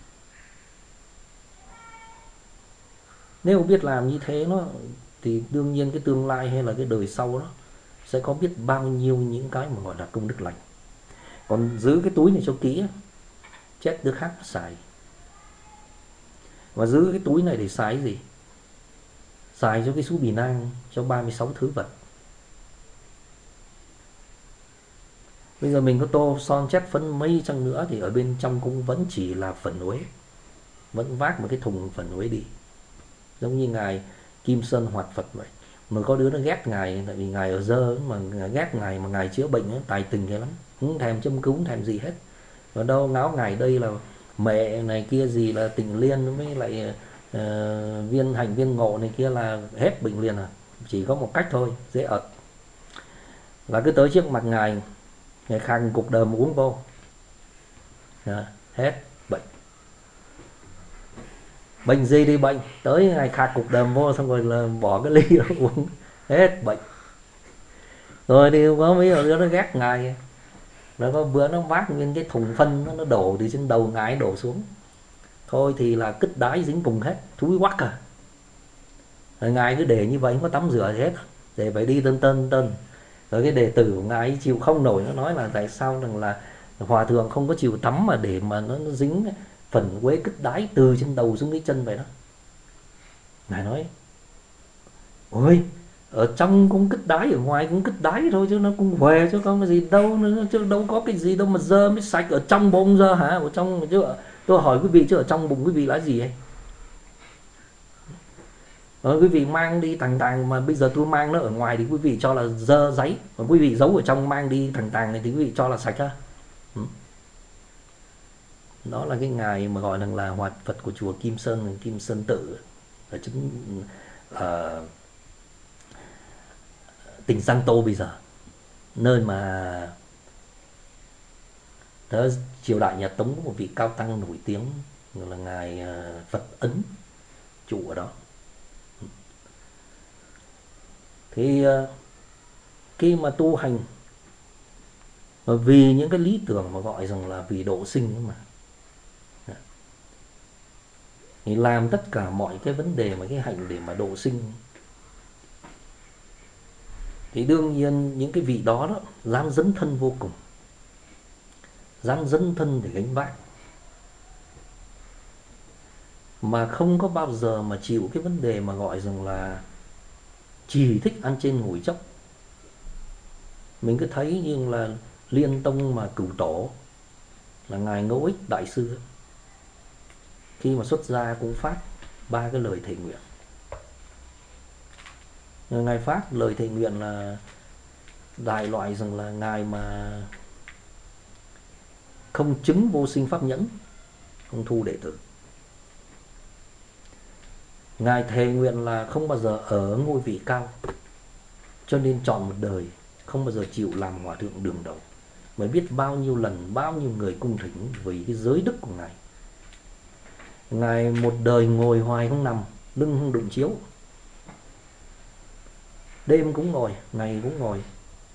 Nếu biết làm như thế nó thì đương nhiên cái tương lai hay là cái đời sau đó sẽ có biết bao nhiêu những cái mà gọi là công đức lành. Còn giữ cái túi này cho kỹ, chết đứa khác xài. Và giữ cái túi này để xài gì? Xài cho cái xú bì nang, cho 36 thứ vật. Bây giờ mình có tô son chét phấn mây chăng nữa thì ở bên trong cũng vẫn chỉ là phần uế, vẫn vác một cái thùng phần uế đi. Giống như ngài Kim Sơn Hoạt Phật vậy. Mà có đứa nó ghét ngài, tại vì ngài ở dơ mà ghét ngài, mà ngài chữa bệnh tài tình ghê lắm, không thèm châm cứu, không thèm gì hết. Và đâu ngáo ngài đây là mẹ này kia gì là tình liên với lại viên hành viên ngộ này kia là hết bệnh liền à. Chỉ có một cách thôi, dễ ợt, là cứ tới trước mặt ngài khang cục đờm uống vô hết bệnh. Bệnh gì đi bệnh, tới ngài khạc cục đờm vô xong rồi là bỏ cái ly đó uống hết bệnh. Rồi thì có mấy đứa nó ghét ngài, nó có bữa nó vác nguyên cái thùng phân nó đổ từ trên đầu ngài đổ xuống, thôi thì là cứt đái dính cùng hết, thúi quắc à. Rồi ngài cứ để như vậy, không có tắm rửa gì hết, để phải đi tân. Rồi cái đệ tử của ngài chịu không nổi, nó nói là tại sao rằng là hòa thượng không có chịu tắm mà để mà nó dính phần quế cứt đái từ trên đầu xuống cái chân vậy đó. Ngài nói ôi, ở trong cũng cứt đái, ở ngoài cũng cứt đái thôi chứ nó cũng què chứ không có gì đâu nữa, chứ đâu có cái gì đâu mà dơ mới sạch. Ở trong bụng dơ hả? Ở trong chứ, tôi hỏi quý vị chứ ở trong bụng quý vị là gì ấy? Quý vị mang đi thằng mà bây giờ tôi mang nó ở ngoài thì quý vị cho là dơ giấy, còn quý vị giấu ở trong mang đi thằng này thì quý vị cho là sạch á. Đó là cái ngài mà gọi là Hoạt Phật của chùa Kim Sơn Tự ở tỉnh Giang Tô bây giờ, nơi mà triều đại nhà Tống có một vị cao tăng nổi tiếng là ngài Phật Ấn trụ ở đó. Thì khi mà tu hành mà vì những cái lý tưởng mà gọi rằng là vì độ sinh mà, thì làm tất cả mọi cái vấn đề mà cái hạnh để mà độ sinh, thì đương nhiên những cái vị đó đó dám dấn thân vô cùng, dám dấn thân để gánh vác, mà không có bao giờ mà chịu cái vấn đề mà gọi rằng là chỉ thích ăn trên ngồi chốc. Mình cứ thấy như là Liên Tông mà cửu tổ là ngài Ngẫu Ích đại sư, khi mà xuất gia cũng phát 3 cái lời thệ nguyện. Ngài phát lời thệ nguyện là đại loại rằng là ngài mà không chứng vô sinh pháp nhẫn, không thu đệ tử. Ngài thề nguyện là không bao giờ ở ngôi vị cao, cho nên chọn một đời không bao giờ chịu làm hòa thượng đường đầu. Mới biết bao nhiêu lần, bao nhiêu người cung thỉnh vì cái giới đức của ngài. Ngài một đời ngồi hoài không nằm, lưng không đụng chiếu, đêm cũng ngồi, ngày cũng ngồi.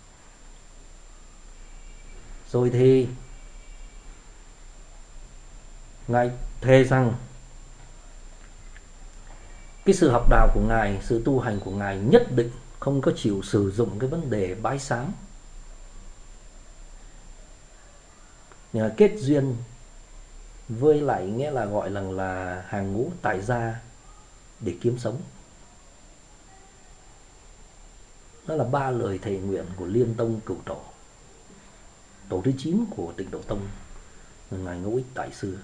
Rồi thì ngài thề rằng cái sự học đạo của ngài, sự tu hành của ngài nhất định không có chịu sử dụng cái vấn đề bái sám, kết duyên với lại nghĩa là gọi là hàng ngũ tại gia để kiếm sống. Đó là 3 lời thệ nguyện của Liên Tông cửu tổ, tổ thứ 9 của Tịnh Độ Tông, ngài Ngẫu Ích đại sư.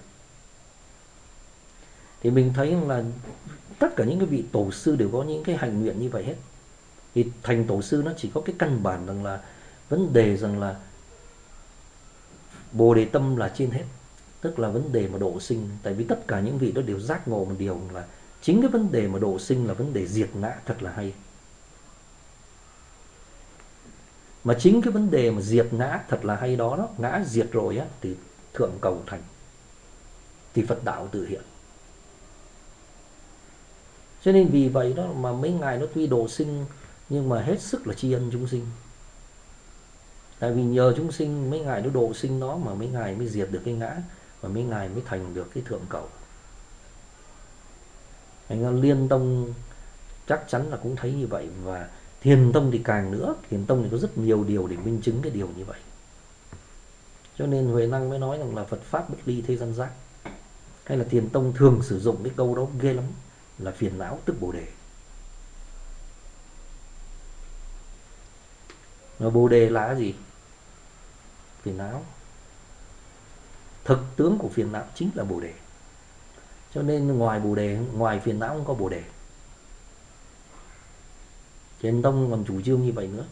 Thì mình thấy là tất cả những cái vị tổ sư đều có những cái hành nguyện như vậy hết. Thì thành tổ sư nó chỉ có cái căn bản rằng là vấn đề rằng là Bồ Đề tâm là trên hết, tức là vấn đề mà độ sinh. Tại vì tất cả những vị đó đều giác ngộ một điều là Chính cái vấn đề mà độ sinh là vấn đề diệt ngã thật là hay. Mà chính cái vấn đề mà diệt ngã thật là hay đó, ngã diệt rồi á thì thượng cầu thành, thì Phật đạo tự hiện. Cho nên vì vậy đó mà mấy ngài nó tuy độ sinh nhưng mà hết sức là tri ân chúng sinh. Tại vì nhờ chúng sinh mấy ngài nó độ sinh đó mà mấy ngài mới diệt được cái ngã, và mấy ngài mới thành được cái thượng cầu. Anh Liên Tông chắc chắn là cũng thấy như vậy, và Thiền Tông thì càng nữa. Thiền Tông thì có rất nhiều điều để minh chứng cái điều như vậy. Cho nên Huệ Năng mới nói rằng là Phật Pháp bất ly thế gian giác. Hay là Thiền Tông thường sử dụng cái câu đó ghê lắm, là phiền não tức Bồ Đề. Mà Bồ Đề là cái gì? Phiền não. Thực tướng của phiền não chính là Bồ Đề. Cho nên ngoài Bồ Đề, ngoài phiền não không có Bồ Đề. Thiền Tông còn chủ trương như vậy nữa.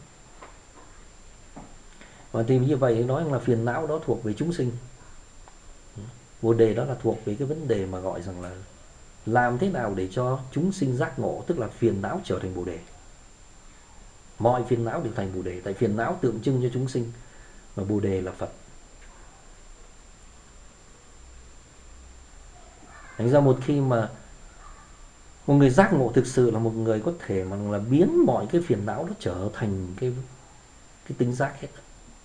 Và thì như vậy nói là phiền não đó thuộc về chúng sinh. Bồ Đề đó là thuộc về cái vấn đề mà gọi rằng là làm thế nào để cho chúng sinh giác ngộ, tức là phiền não trở thành Bồ Đề. Mọi phiền não đều thành Bồ Đề, tại phiền não tượng trưng cho chúng sinh, mà Bồ Đề là Phật. Thành ra một khi mà một người giác ngộ thực sự là một người có thể mà là biến mọi cái phiền não nó trở thành cái tính giác hết.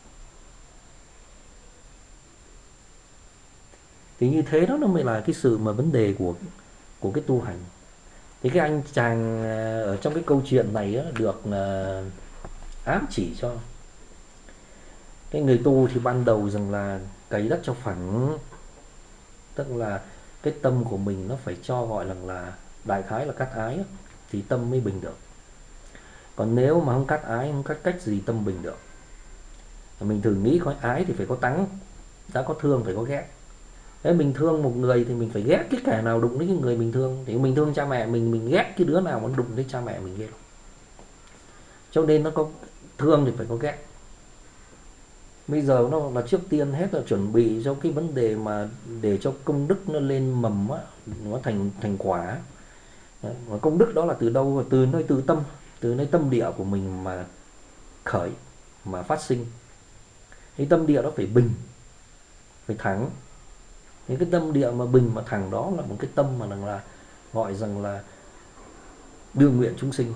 Thì như thế đó nó mới là cái sự mà vấn đề của cái tu hành. Thì cái anh chàng ở trong cái câu chuyện này á, được ám chỉ cho cái người tu thì ban đầu rằng là cày đất cho phẳng, tức là cái tâm của mình nó phải cho gọi là đại khái là cắt ái á, thì tâm mới bình được. Còn nếu mà không cắt ái, không cắt cách gì tâm bình được. Mình thử nghĩ có ái thì phải có tắng, đã có thương phải có ghét. Nếu mình thương một người thì mình phải ghét cái kẻ nào đụng đến cái người mình thương. Thì mình thương cha mẹ mình ghét cái đứa nào mà đụng đến cha mẹ mình ghét. Cho nên nó có thương thì phải có ghét. Bây giờ nó là trước tiên hết là chuẩn bị cho cái vấn đề mà để cho công đức nó lên mầm á, nó thành quả. Và công đức đó là từ đâu? Từ nơi tự tâm, từ nơi tâm địa của mình mà khởi, mà phát sinh. Cái tâm địa đó phải bình, phải thẳng. Thì cái tâm địa mà bình mà thẳng đó là một cái tâm mà là gọi rằng là đưa nguyện chúng sinh.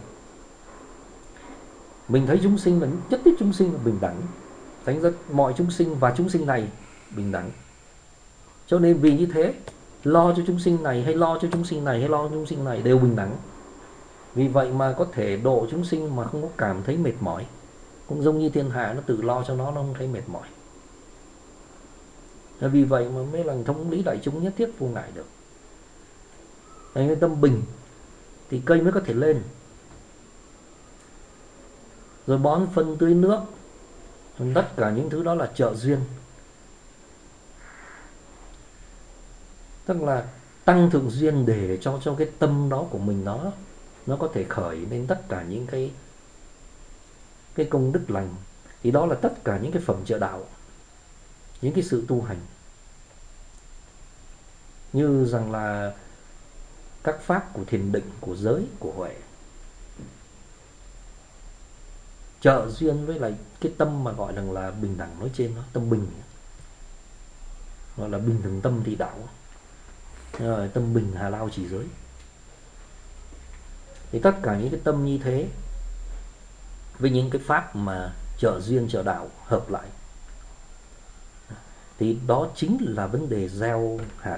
Mình thấy chúng sinh là nhất thiết chúng sinh là bình đẳng. Thành ra mọi chúng sinh và chúng sinh này bình đẳng. Cho nên vì như thế, lo cho chúng sinh này hay lo cho chúng sinh này hay lo cho chúng sinh này đều bình đẳng. Vì vậy mà có thể độ chúng sinh mà không có cảm thấy mệt mỏi. Cũng giống như thiên hạ nó tự lo cho nó không thấy mệt mỏi. Vì vậy mà mới là thống lý đại chúng nhất thiết vô ngại được. Thành tâm bình thì cây mới có thể lên. Rồi bón phân tưới nước, tất cả những thứ đó là trợ duyên. Tức là tăng thượng duyên để cho cái tâm đó của mình nó có thể khởi lên tất cả những cái công đức lành. Thì đó là tất cả những cái phẩm trợ đạo, những cái sự tu hành. Như rằng là các pháp của thiền định, của giới, của huệ, trợ duyên với lại cái tâm mà gọi là bình đẳng nói trên đó, tâm bình, gọi là bình thường tâm thị đạo, rồi tâm bình hà lao chỉ giới. Thì tất cả những cái tâm như thế với những cái pháp mà trợ duyên trợ đạo hợp lại, thì đó chính là vấn đề gieo hạt.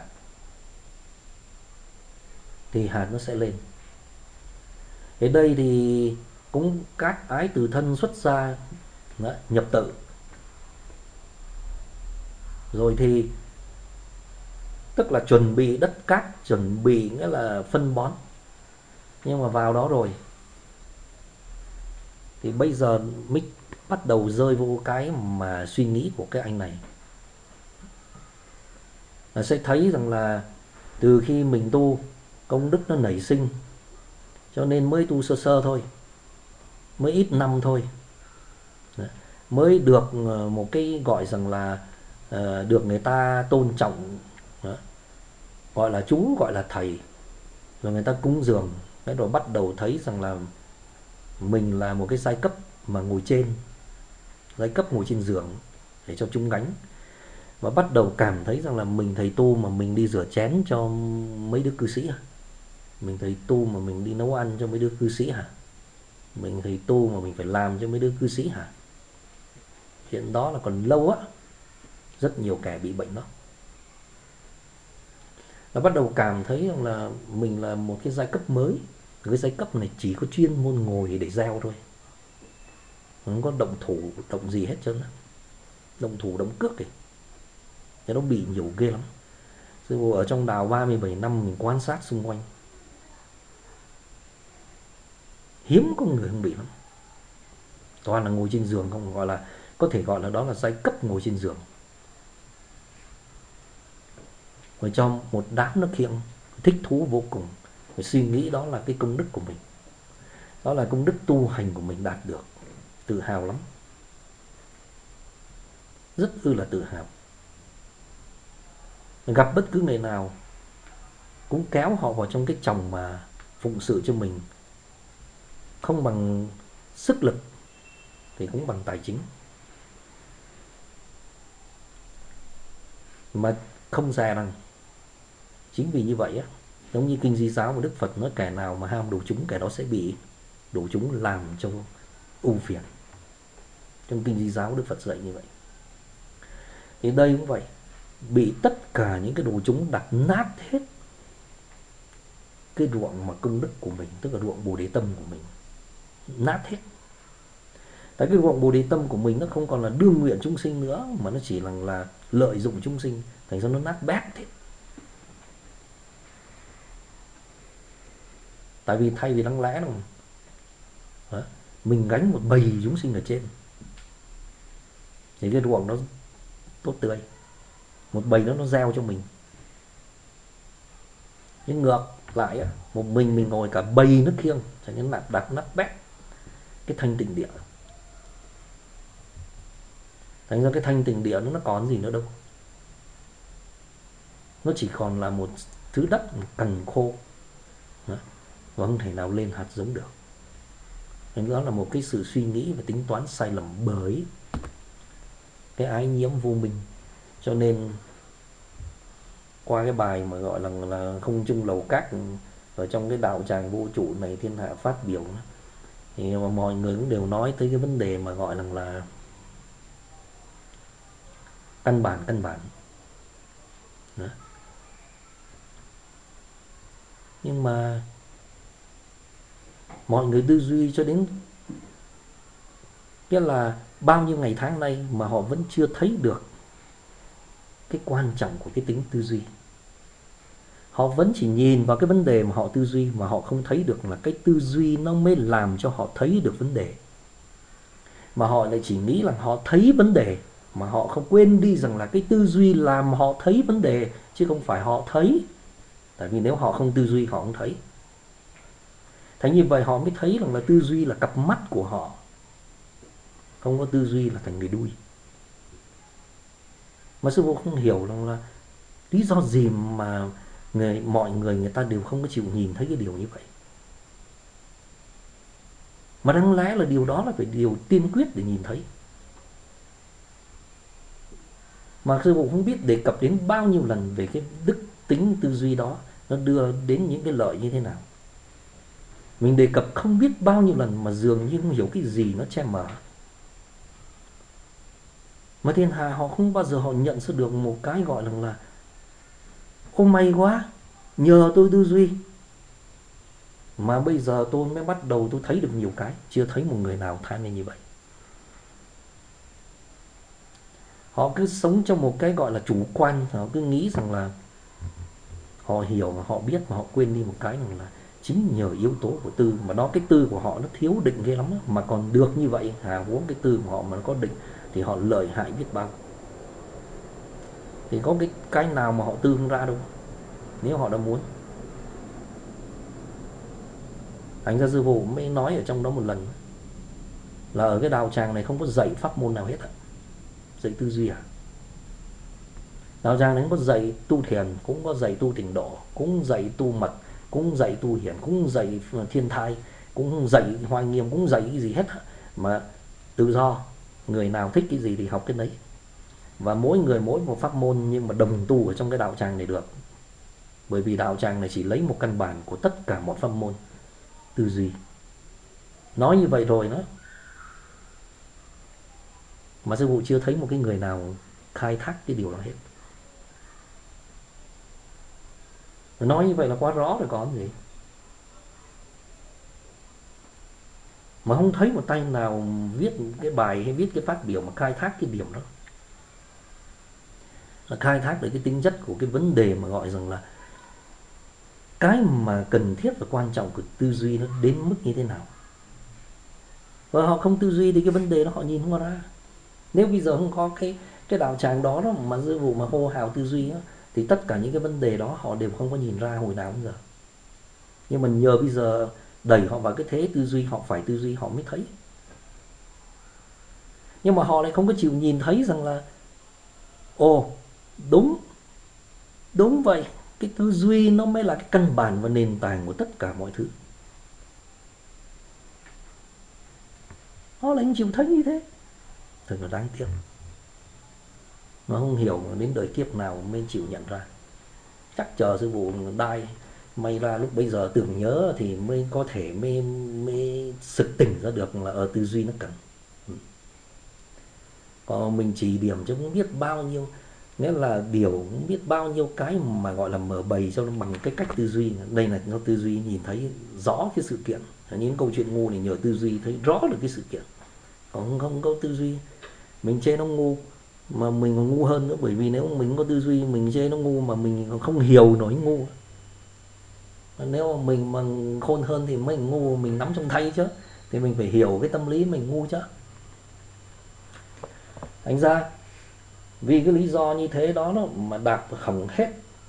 Thì hạt nó sẽ lên. Ở đây thì cũng cát ái từ thân xuất ra, nhập tự. Rồi thì tức là chuẩn bị đất cát, chuẩn bị nghĩa là phân bón. Nhưng mà vào đó rồi thì bây giờ mới bắt đầu rơi vô cái mà suy nghĩ của cái anh này. Là sẽ thấy rằng là từ khi mình tu, công đức nó nảy sinh, cho nên mới tu sơ sơ thôi, mới ít năm thôi, mới được một cái gọi rằng là được người ta tôn trọng, gọi là chú, gọi là thầy, rồi người ta cúng dường, cái rồi bắt đầu thấy rằng là mình là một cái giai cấp mà ngồi trên, giai cấp ngồi trên giường để cho chúng gánh, và bắt đầu cảm thấy rằng là mình thầy tu mà mình đi rửa chén cho mấy đứa cư sĩ à? Mình thầy tu mà mình đi nấu ăn cho mấy đứa cư sĩ hả? Mình thầy tu mà mình phải làm cho mấy đứa cư sĩ hả? Chuyện đó là còn lâu á, rất nhiều kẻ bị bệnh đó. Nó bắt đầu cảm thấy rằng là mình là một cái giai cấp mới. Cái giai cấp này chỉ có chuyên môn ngồi để gieo thôi, không có động thủ động gì hết trơn á. Động thủ động cước kìa, thì nó bị nhiều ghê lắm. Sư phụ ở trong đào 37 năm mình quan sát xung quanh, hiếm có người không bị lắm. Toàn là ngồi trên giường không, gọi là có thể gọi là đó là giai cấp ngồi trên giường. Rồi trong một đám nó khiêng thích thú vô cùng, rồi suy nghĩ đó là cái công đức của mình, đó là công đức tu hành của mình đạt được, tự hào lắm, rất là tự hào. Gặp bất cứ người nào cũng kéo họ vào trong cái chồng mà phụng sự cho mình, không bằng sức lực thì cũng bằng tài chính. Mà không dè rằng chính vì như vậy á, giống như kinh Di Giáo của Đức Phật nói, kẻ nào mà ham đồ chúng, kẻ đó sẽ bị đồ chúng làm cho ưu phiền. Trong kinh Di Giáo Đức Phật dạy như vậy. Thì đây cũng vậy, bị tất cả những cái đồ chúng đặt nát hết cái ruộng mà công đức của mình, tức là ruộng Bồ Đề tâm của mình, nát hết. Tại cái ruộng Bồ Đề tâm của mình nó không còn là đương nguyện chúng sinh nữa, mà nó chỉ là lợi dụng chúng sinh, thành ra nó nát bét hết. Tại vì thay vì đáng lẽ đó, mình gánh một bầy chúng sinh ở trên thì cái ruộng nó tốt tươi, một bầy nó gieo cho mình. Nhưng ngược lại á, một mình ngồi cả bầy nó khiêng, cho nên đặt nát bét cái thanh tịnh địa. Thành ra cái thanh tịnh địa nó còn gì nữa đâu, nó chỉ còn là một thứ đất cằn khô đó, và không thể nào lên hạt giống được. Nên đó là một cái sự suy nghĩ và tính toán sai lầm bởi cái ái nhiễm vô minh. Cho nên qua cái bài mà gọi là không trung lầu các ở trong cái đạo tràng vũ trụ này thiên hạ phát biểu, thì mà mọi người cũng đều nói tới cái vấn đề mà gọi là căn bản đó. Nhưng mà mọi người tư duy cho đến nghĩa là bao nhiêu ngày tháng nay mà họ vẫn chưa thấy được cái quan trọng của cái tính tư duy. Họ vẫn chỉ nhìn vào cái vấn đề mà họ tư duy, mà họ không thấy được là cái tư duy nó mới làm cho họ thấy được vấn đề. Mà họ lại chỉ nghĩ là họ thấy vấn đề, mà họ không quên đi rằng là cái tư duy làm họ thấy vấn đề, chứ không phải họ thấy. Tại vì nếu họ không tư duy họ không thấy. Thành như vậy họ mới thấy rằng là tư duy là cặp mắt của họ, không có tư duy là thành người đuôi. Mà sư phụ không hiểu là lý do gì mà mọi người ta đều không có chịu nhìn thấy cái điều như vậy. Mà đáng lẽ là điều đó là phải điều tiên quyết để nhìn thấy. Mà sư phụ không biết đề cập đến bao nhiêu lần về cái đức tính tư duy đó, nó đưa đến những cái lợi như thế nào. Mình đề cập không biết bao nhiêu lần mà dường như không hiểu cái gì nó che mờ. Mà thiên hạ họ không bao giờ họ nhận ra được một cái gọi là ô may quá, nhờ tôi tư duy mà bây giờ tôi mới bắt đầu tôi thấy được nhiều cái. Chưa thấy một người nào than lên như vậy. Họ cứ sống trong một cái gọi là chủ quan, họ cứ nghĩ rằng là họ hiểu, họ biết, mà họ quên đi một cái rằng là chính nhờ yếu tố của tư. Mà đó cái tư của họ nó thiếu định ghê lắm đó. Mà còn được như vậy, huống cái tư của họ mà nó có định thì họ lợi hại biết bao. Thì có cái nào mà họ tư không ra đâu, nếu họ đã muốn. Thành ra sư phụ mới nói ở trong đó một lần là ở cái đạo tràng này không có dạy pháp môn nào hết ạ. Dạy tư duy à? Đạo tràng này không có dạy tu thiền, cũng có dạy tu tịnh độ, cũng dạy tu mật, cũng dạy tu hiển, cũng dạy thiên thai, cũng dạy hoa nghiêm, cũng dạy cái gì hết, mà tự do, người nào thích cái gì thì học cái đấy. Và mỗi người mỗi một pháp môn, nhưng mà đồng tu ở trong cái đạo tràng này được. Bởi vì đạo tràng này chỉ lấy một căn bản của tất cả mọi pháp môn, tư duy. Nói như vậy rồi đó, mà sư phụ chưa thấy một cái người nào khai thác cái điều đó hết. Nói như vậy là quá rõ rồi còn gì. Mà không thấy một tay nào viết cái bài hay viết cái phát biểu mà khai thác cái điểm đó, là khai thác được cái tính chất của cái vấn đề mà gọi rằng là cái mà cần thiết và quan trọng của tư duy nó đến mức như thế nào. Và họ không tư duy thì cái vấn đề đó họ nhìn không có ra. Nếu bây giờ không có cái đạo tràng đó, mà sư phụ mà hô hào tư duy đó, thì tất cả những cái vấn đề đó họ đều không có nhìn ra hồi nào đến giờ. Nhưng mà nhờ bây giờ đẩy họ vào cái thế tư duy, họ phải tư duy họ mới thấy. Nhưng mà họ lại không có chịu nhìn thấy rằng là ồ, đúng vậy, cái tư duy nó mới là cái căn bản và nền tảng của tất cả mọi thứ. Họ lại không chịu thấy như thế, thật là đáng tiếc. Nó không hiểu đến đời kiếp nào mới chịu nhận ra. Chắc chờ sư phụ đai may ra lúc bây giờ tưởng nhớ thì mới có thể mới sực tỉnh ra được là ở tư duy nó cần. Còn mình chỉ điểm cho cũng biết bao nhiêu, nghĩa là điều cũng biết bao nhiêu cái mà gọi là mở bày cho nó bằng cái cách tư duy. Đây là nó tư duy nhìn thấy rõ cái sự kiện. Những câu chuyện ngu này nhờ tư duy thấy rõ được cái sự kiện. Còn không có tư duy mình chê nó ngu, mà mình còn ngu hơn nữa. Bởi vì nếu mình có tư duy mình chê nó ngu mà mình còn không hiểu nổi ngu. Nếu mà mình mà khôn hơn thì mình ngu mình nắm trong tay chứ, thì mình phải hiểu cái tâm lý mình ngu chứ. Thành ra vì cái lý do như thế đó mà Đạt hỏng hết.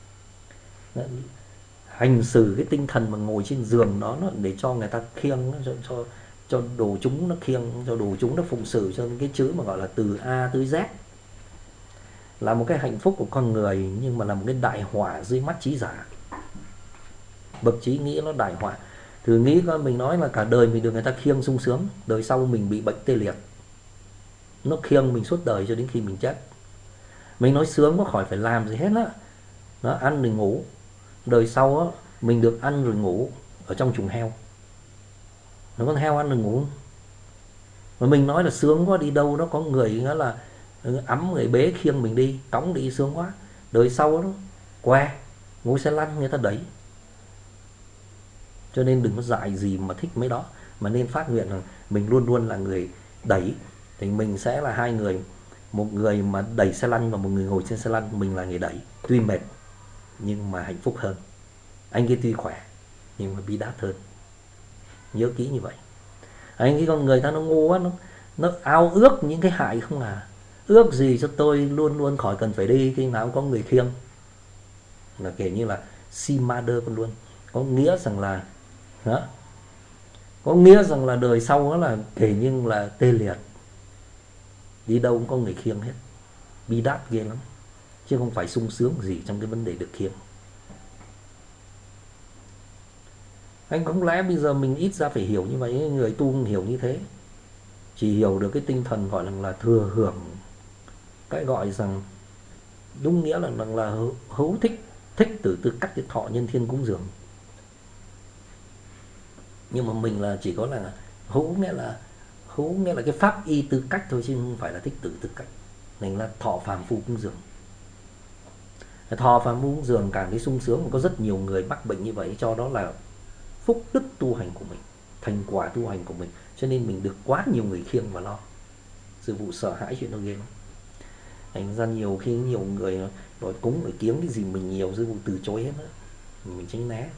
Hành xử cái tinh thần mà ngồi trên giường đó để cho người ta khiêng, cho đồ chúng nó khiêng, cho đồ chúng nó phụng sự cho cái chữ mà gọi là từ A tới Z, là một cái hạnh phúc của con người, nhưng mà là một cái đại họa dưới mắt trí giả. Bậc trí nghĩ nó đại họa. Thử nghĩ coi, mình nói là cả đời mình được người ta khiêng sung sướng, đời sau mình bị bệnh tê liệt, nó khiêng mình suốt đời cho đến khi mình chết. Mình nói sướng quá khỏi phải làm gì hết á, nó ăn rồi ngủ. Đời sau á mình được ăn rồi ngủ ở trong chuồng heo, nó con heo ăn rồi ngủ. Mà mình nói là sướng quá, đi đâu nó có người đó là ấm người bế khiêng mình đi, cõng đi sướng quá. Đời sau đó que ngồi xe lăn người ta đẩy. Cho nên đừng có dại gì mà thích mấy đó, mà nên phát nguyện rằng mình luôn luôn là người đẩy. Thì mình sẽ là hai người, một người mà đẩy xe lăn và một người ngồi trên xe lăn. Mình là người đẩy, tuy mệt nhưng mà hạnh phúc hơn. Anh kia tuy khỏe nhưng mà bi đát hơn. Nhớ kỹ như vậy. Anh cái con người ta nó ngu quá, nó ao ước những cái hại không à. Ước gì cho tôi luôn luôn khỏi cần phải đi, khi nào có người khiêng. Là kể như là si ma đơ con luôn. Có nghĩa rằng là đó, có nghĩa rằng là đời sau đó là kể như là tê liệt, đi đâu cũng có người khiêng hết. Bi đát ghê lắm, chứ không phải sung sướng gì trong cái vấn đề được khiêng. Anh không lẽ bây giờ mình ít ra phải hiểu như vậy. Người tu không hiểu như thế, chỉ hiểu được cái tinh thần gọi là thừa hưởng, cái gọi rằng đúng nghĩa là hữu thích, thích từ tư cách để thọ nhân thiên cúng dường. Nhưng mà mình là chỉ có là hữu nghĩa là cái pháp y tư cách thôi, chứ không phải là thích tử tư cách. Mình là thọ phàm phu cúng dường. Thọ phàm phu cúng dường càng thấy sung sướng. Có rất nhiều người mắc bệnh như vậy, cho đó là phúc đức tu hành của mình, thành quả tu hành của mình, cho nên mình được quá nhiều người khiêng và lo. Sư phụ sợ hãi chuyện đó ghê lắm. Thành ra nhiều khi nhiều người đòi cúng đòi kiếng cái gì mình nhiều, sư phụ từ chối hết á, mình tránh né.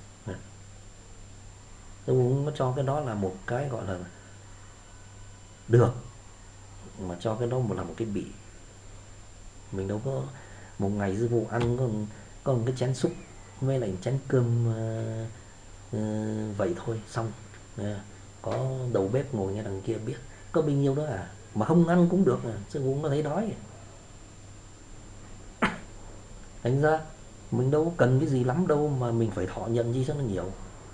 Sư phụ nó cho cái đó là một cái gọi là được, mà cho cái đó là một cái bị. Mình đâu có một ngày sư phụ ăn có một cái chén súp với lại chén cơm vậy thôi xong. Có đầu bếp ngồi ngay đằng kia biết có bao nhiêu đó à, mà không ăn cũng được à, sư phụ có thấy đói. Thành ra Mình đâu cần cái gì lắm đâu mà mình phải thọ nhận chi cho nó nhiều.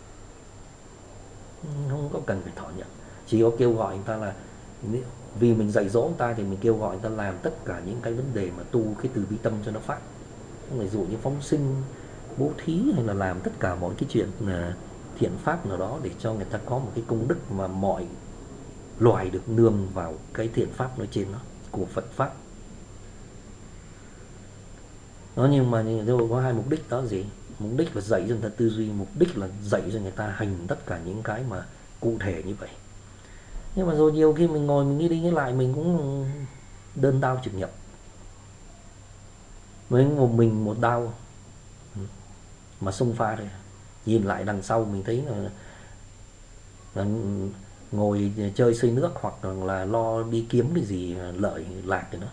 Không có cần phải thọ nhận. Chỉ có kêu gọi người ta là, vì mình dạy dỗ người ta thì mình kêu gọi người ta làm tất cả những cái vấn đề mà tu cái từ bi tâm cho nó phát. Ví dụ như phóng sinh, bố thí, hay là làm tất cả mọi cái chuyện thiện pháp nào đó để cho người ta có một cái công đức mà mọi loài được nương vào cái thiện pháp nói trên đó của Phật pháp. Đó, nhưng mà có hai mục đích đó là gì? Mục đích là dạy cho người ta tư duy, mục đích là dạy cho người ta hành tất cả những cái mà cụ thể như vậy. Nhưng mà rồi nhiều khi mình ngồi mình nghĩ đi nghĩ lại mình cũng đơn đao trực nhập. Mình một đao mà xông pha thôi. Nhìn lại đằng sau mình thấy là ngồi chơi xây nước hoặc là lo đi kiếm cái gì lợi lạc thì nó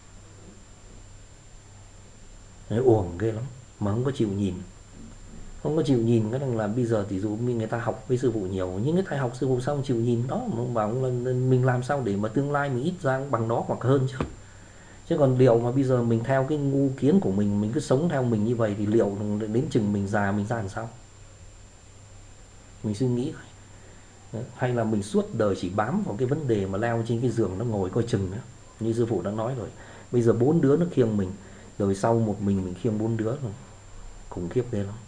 uổng ghê lắm mà không có chịu nhìn. Không có chịu nhìn cái rằng là bây giờ thì dù người ta học với sư phụ nhiều, nhưng người ta học sư phụ sao không chịu nhìn đó, mà bảo là mình làm sao để mà tương lai mình ít ra bằng đó hoặc hơn chứ. Chứ còn liệu mà bây giờ mình theo cái ngu kiến của mình cứ sống theo mình như vậy thì liệu đến chừng mình già mình ra làm sao? Mình suy nghĩ hay là mình suốt đời chỉ bám vào cái vấn đề mà leo trên cái giường nó ngồi coi chừng nữa. Như sư phụ đã nói rồi, bây giờ 4 đứa nó khiêng mình, rồi sau một mình khiêng 4 đứa rồi. Khủng khiếp ghê lắm.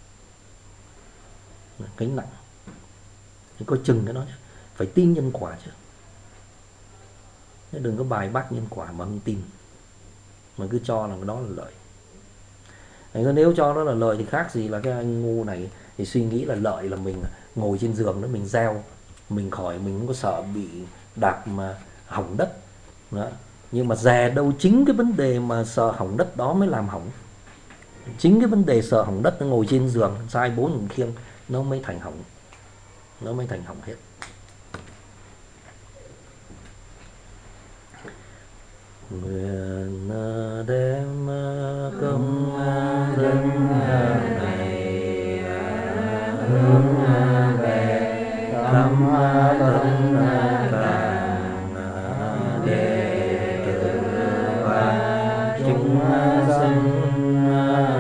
Gánh nặng. Thì coi chừng cái đó chứ. Phải tin nhân quả chứ. Đừng có bài bác nhân quả mà không tin, mà cứ cho là cái đó là lợi. Nếu cho nó là lợi thì khác gì là cái anh ngu này thì suy nghĩ là lợi là mình ngồi trên giường đó mình gieo, mình khỏi, mình không có sợ bị đạp mà hỏng đất đó. Nhưng mà dè đâu chính cái vấn đề mà sợ hỏng đất đó mới làm hỏng. Chính cái vấn đề sợ hỏng đất nó ngồi trên giường sai 4 người khiêng nó mới thành hỏng. Nó mới thành hỏng hết. Nguyện đem công đức này hướng về khắp tất cả đệ tử và chúng sinh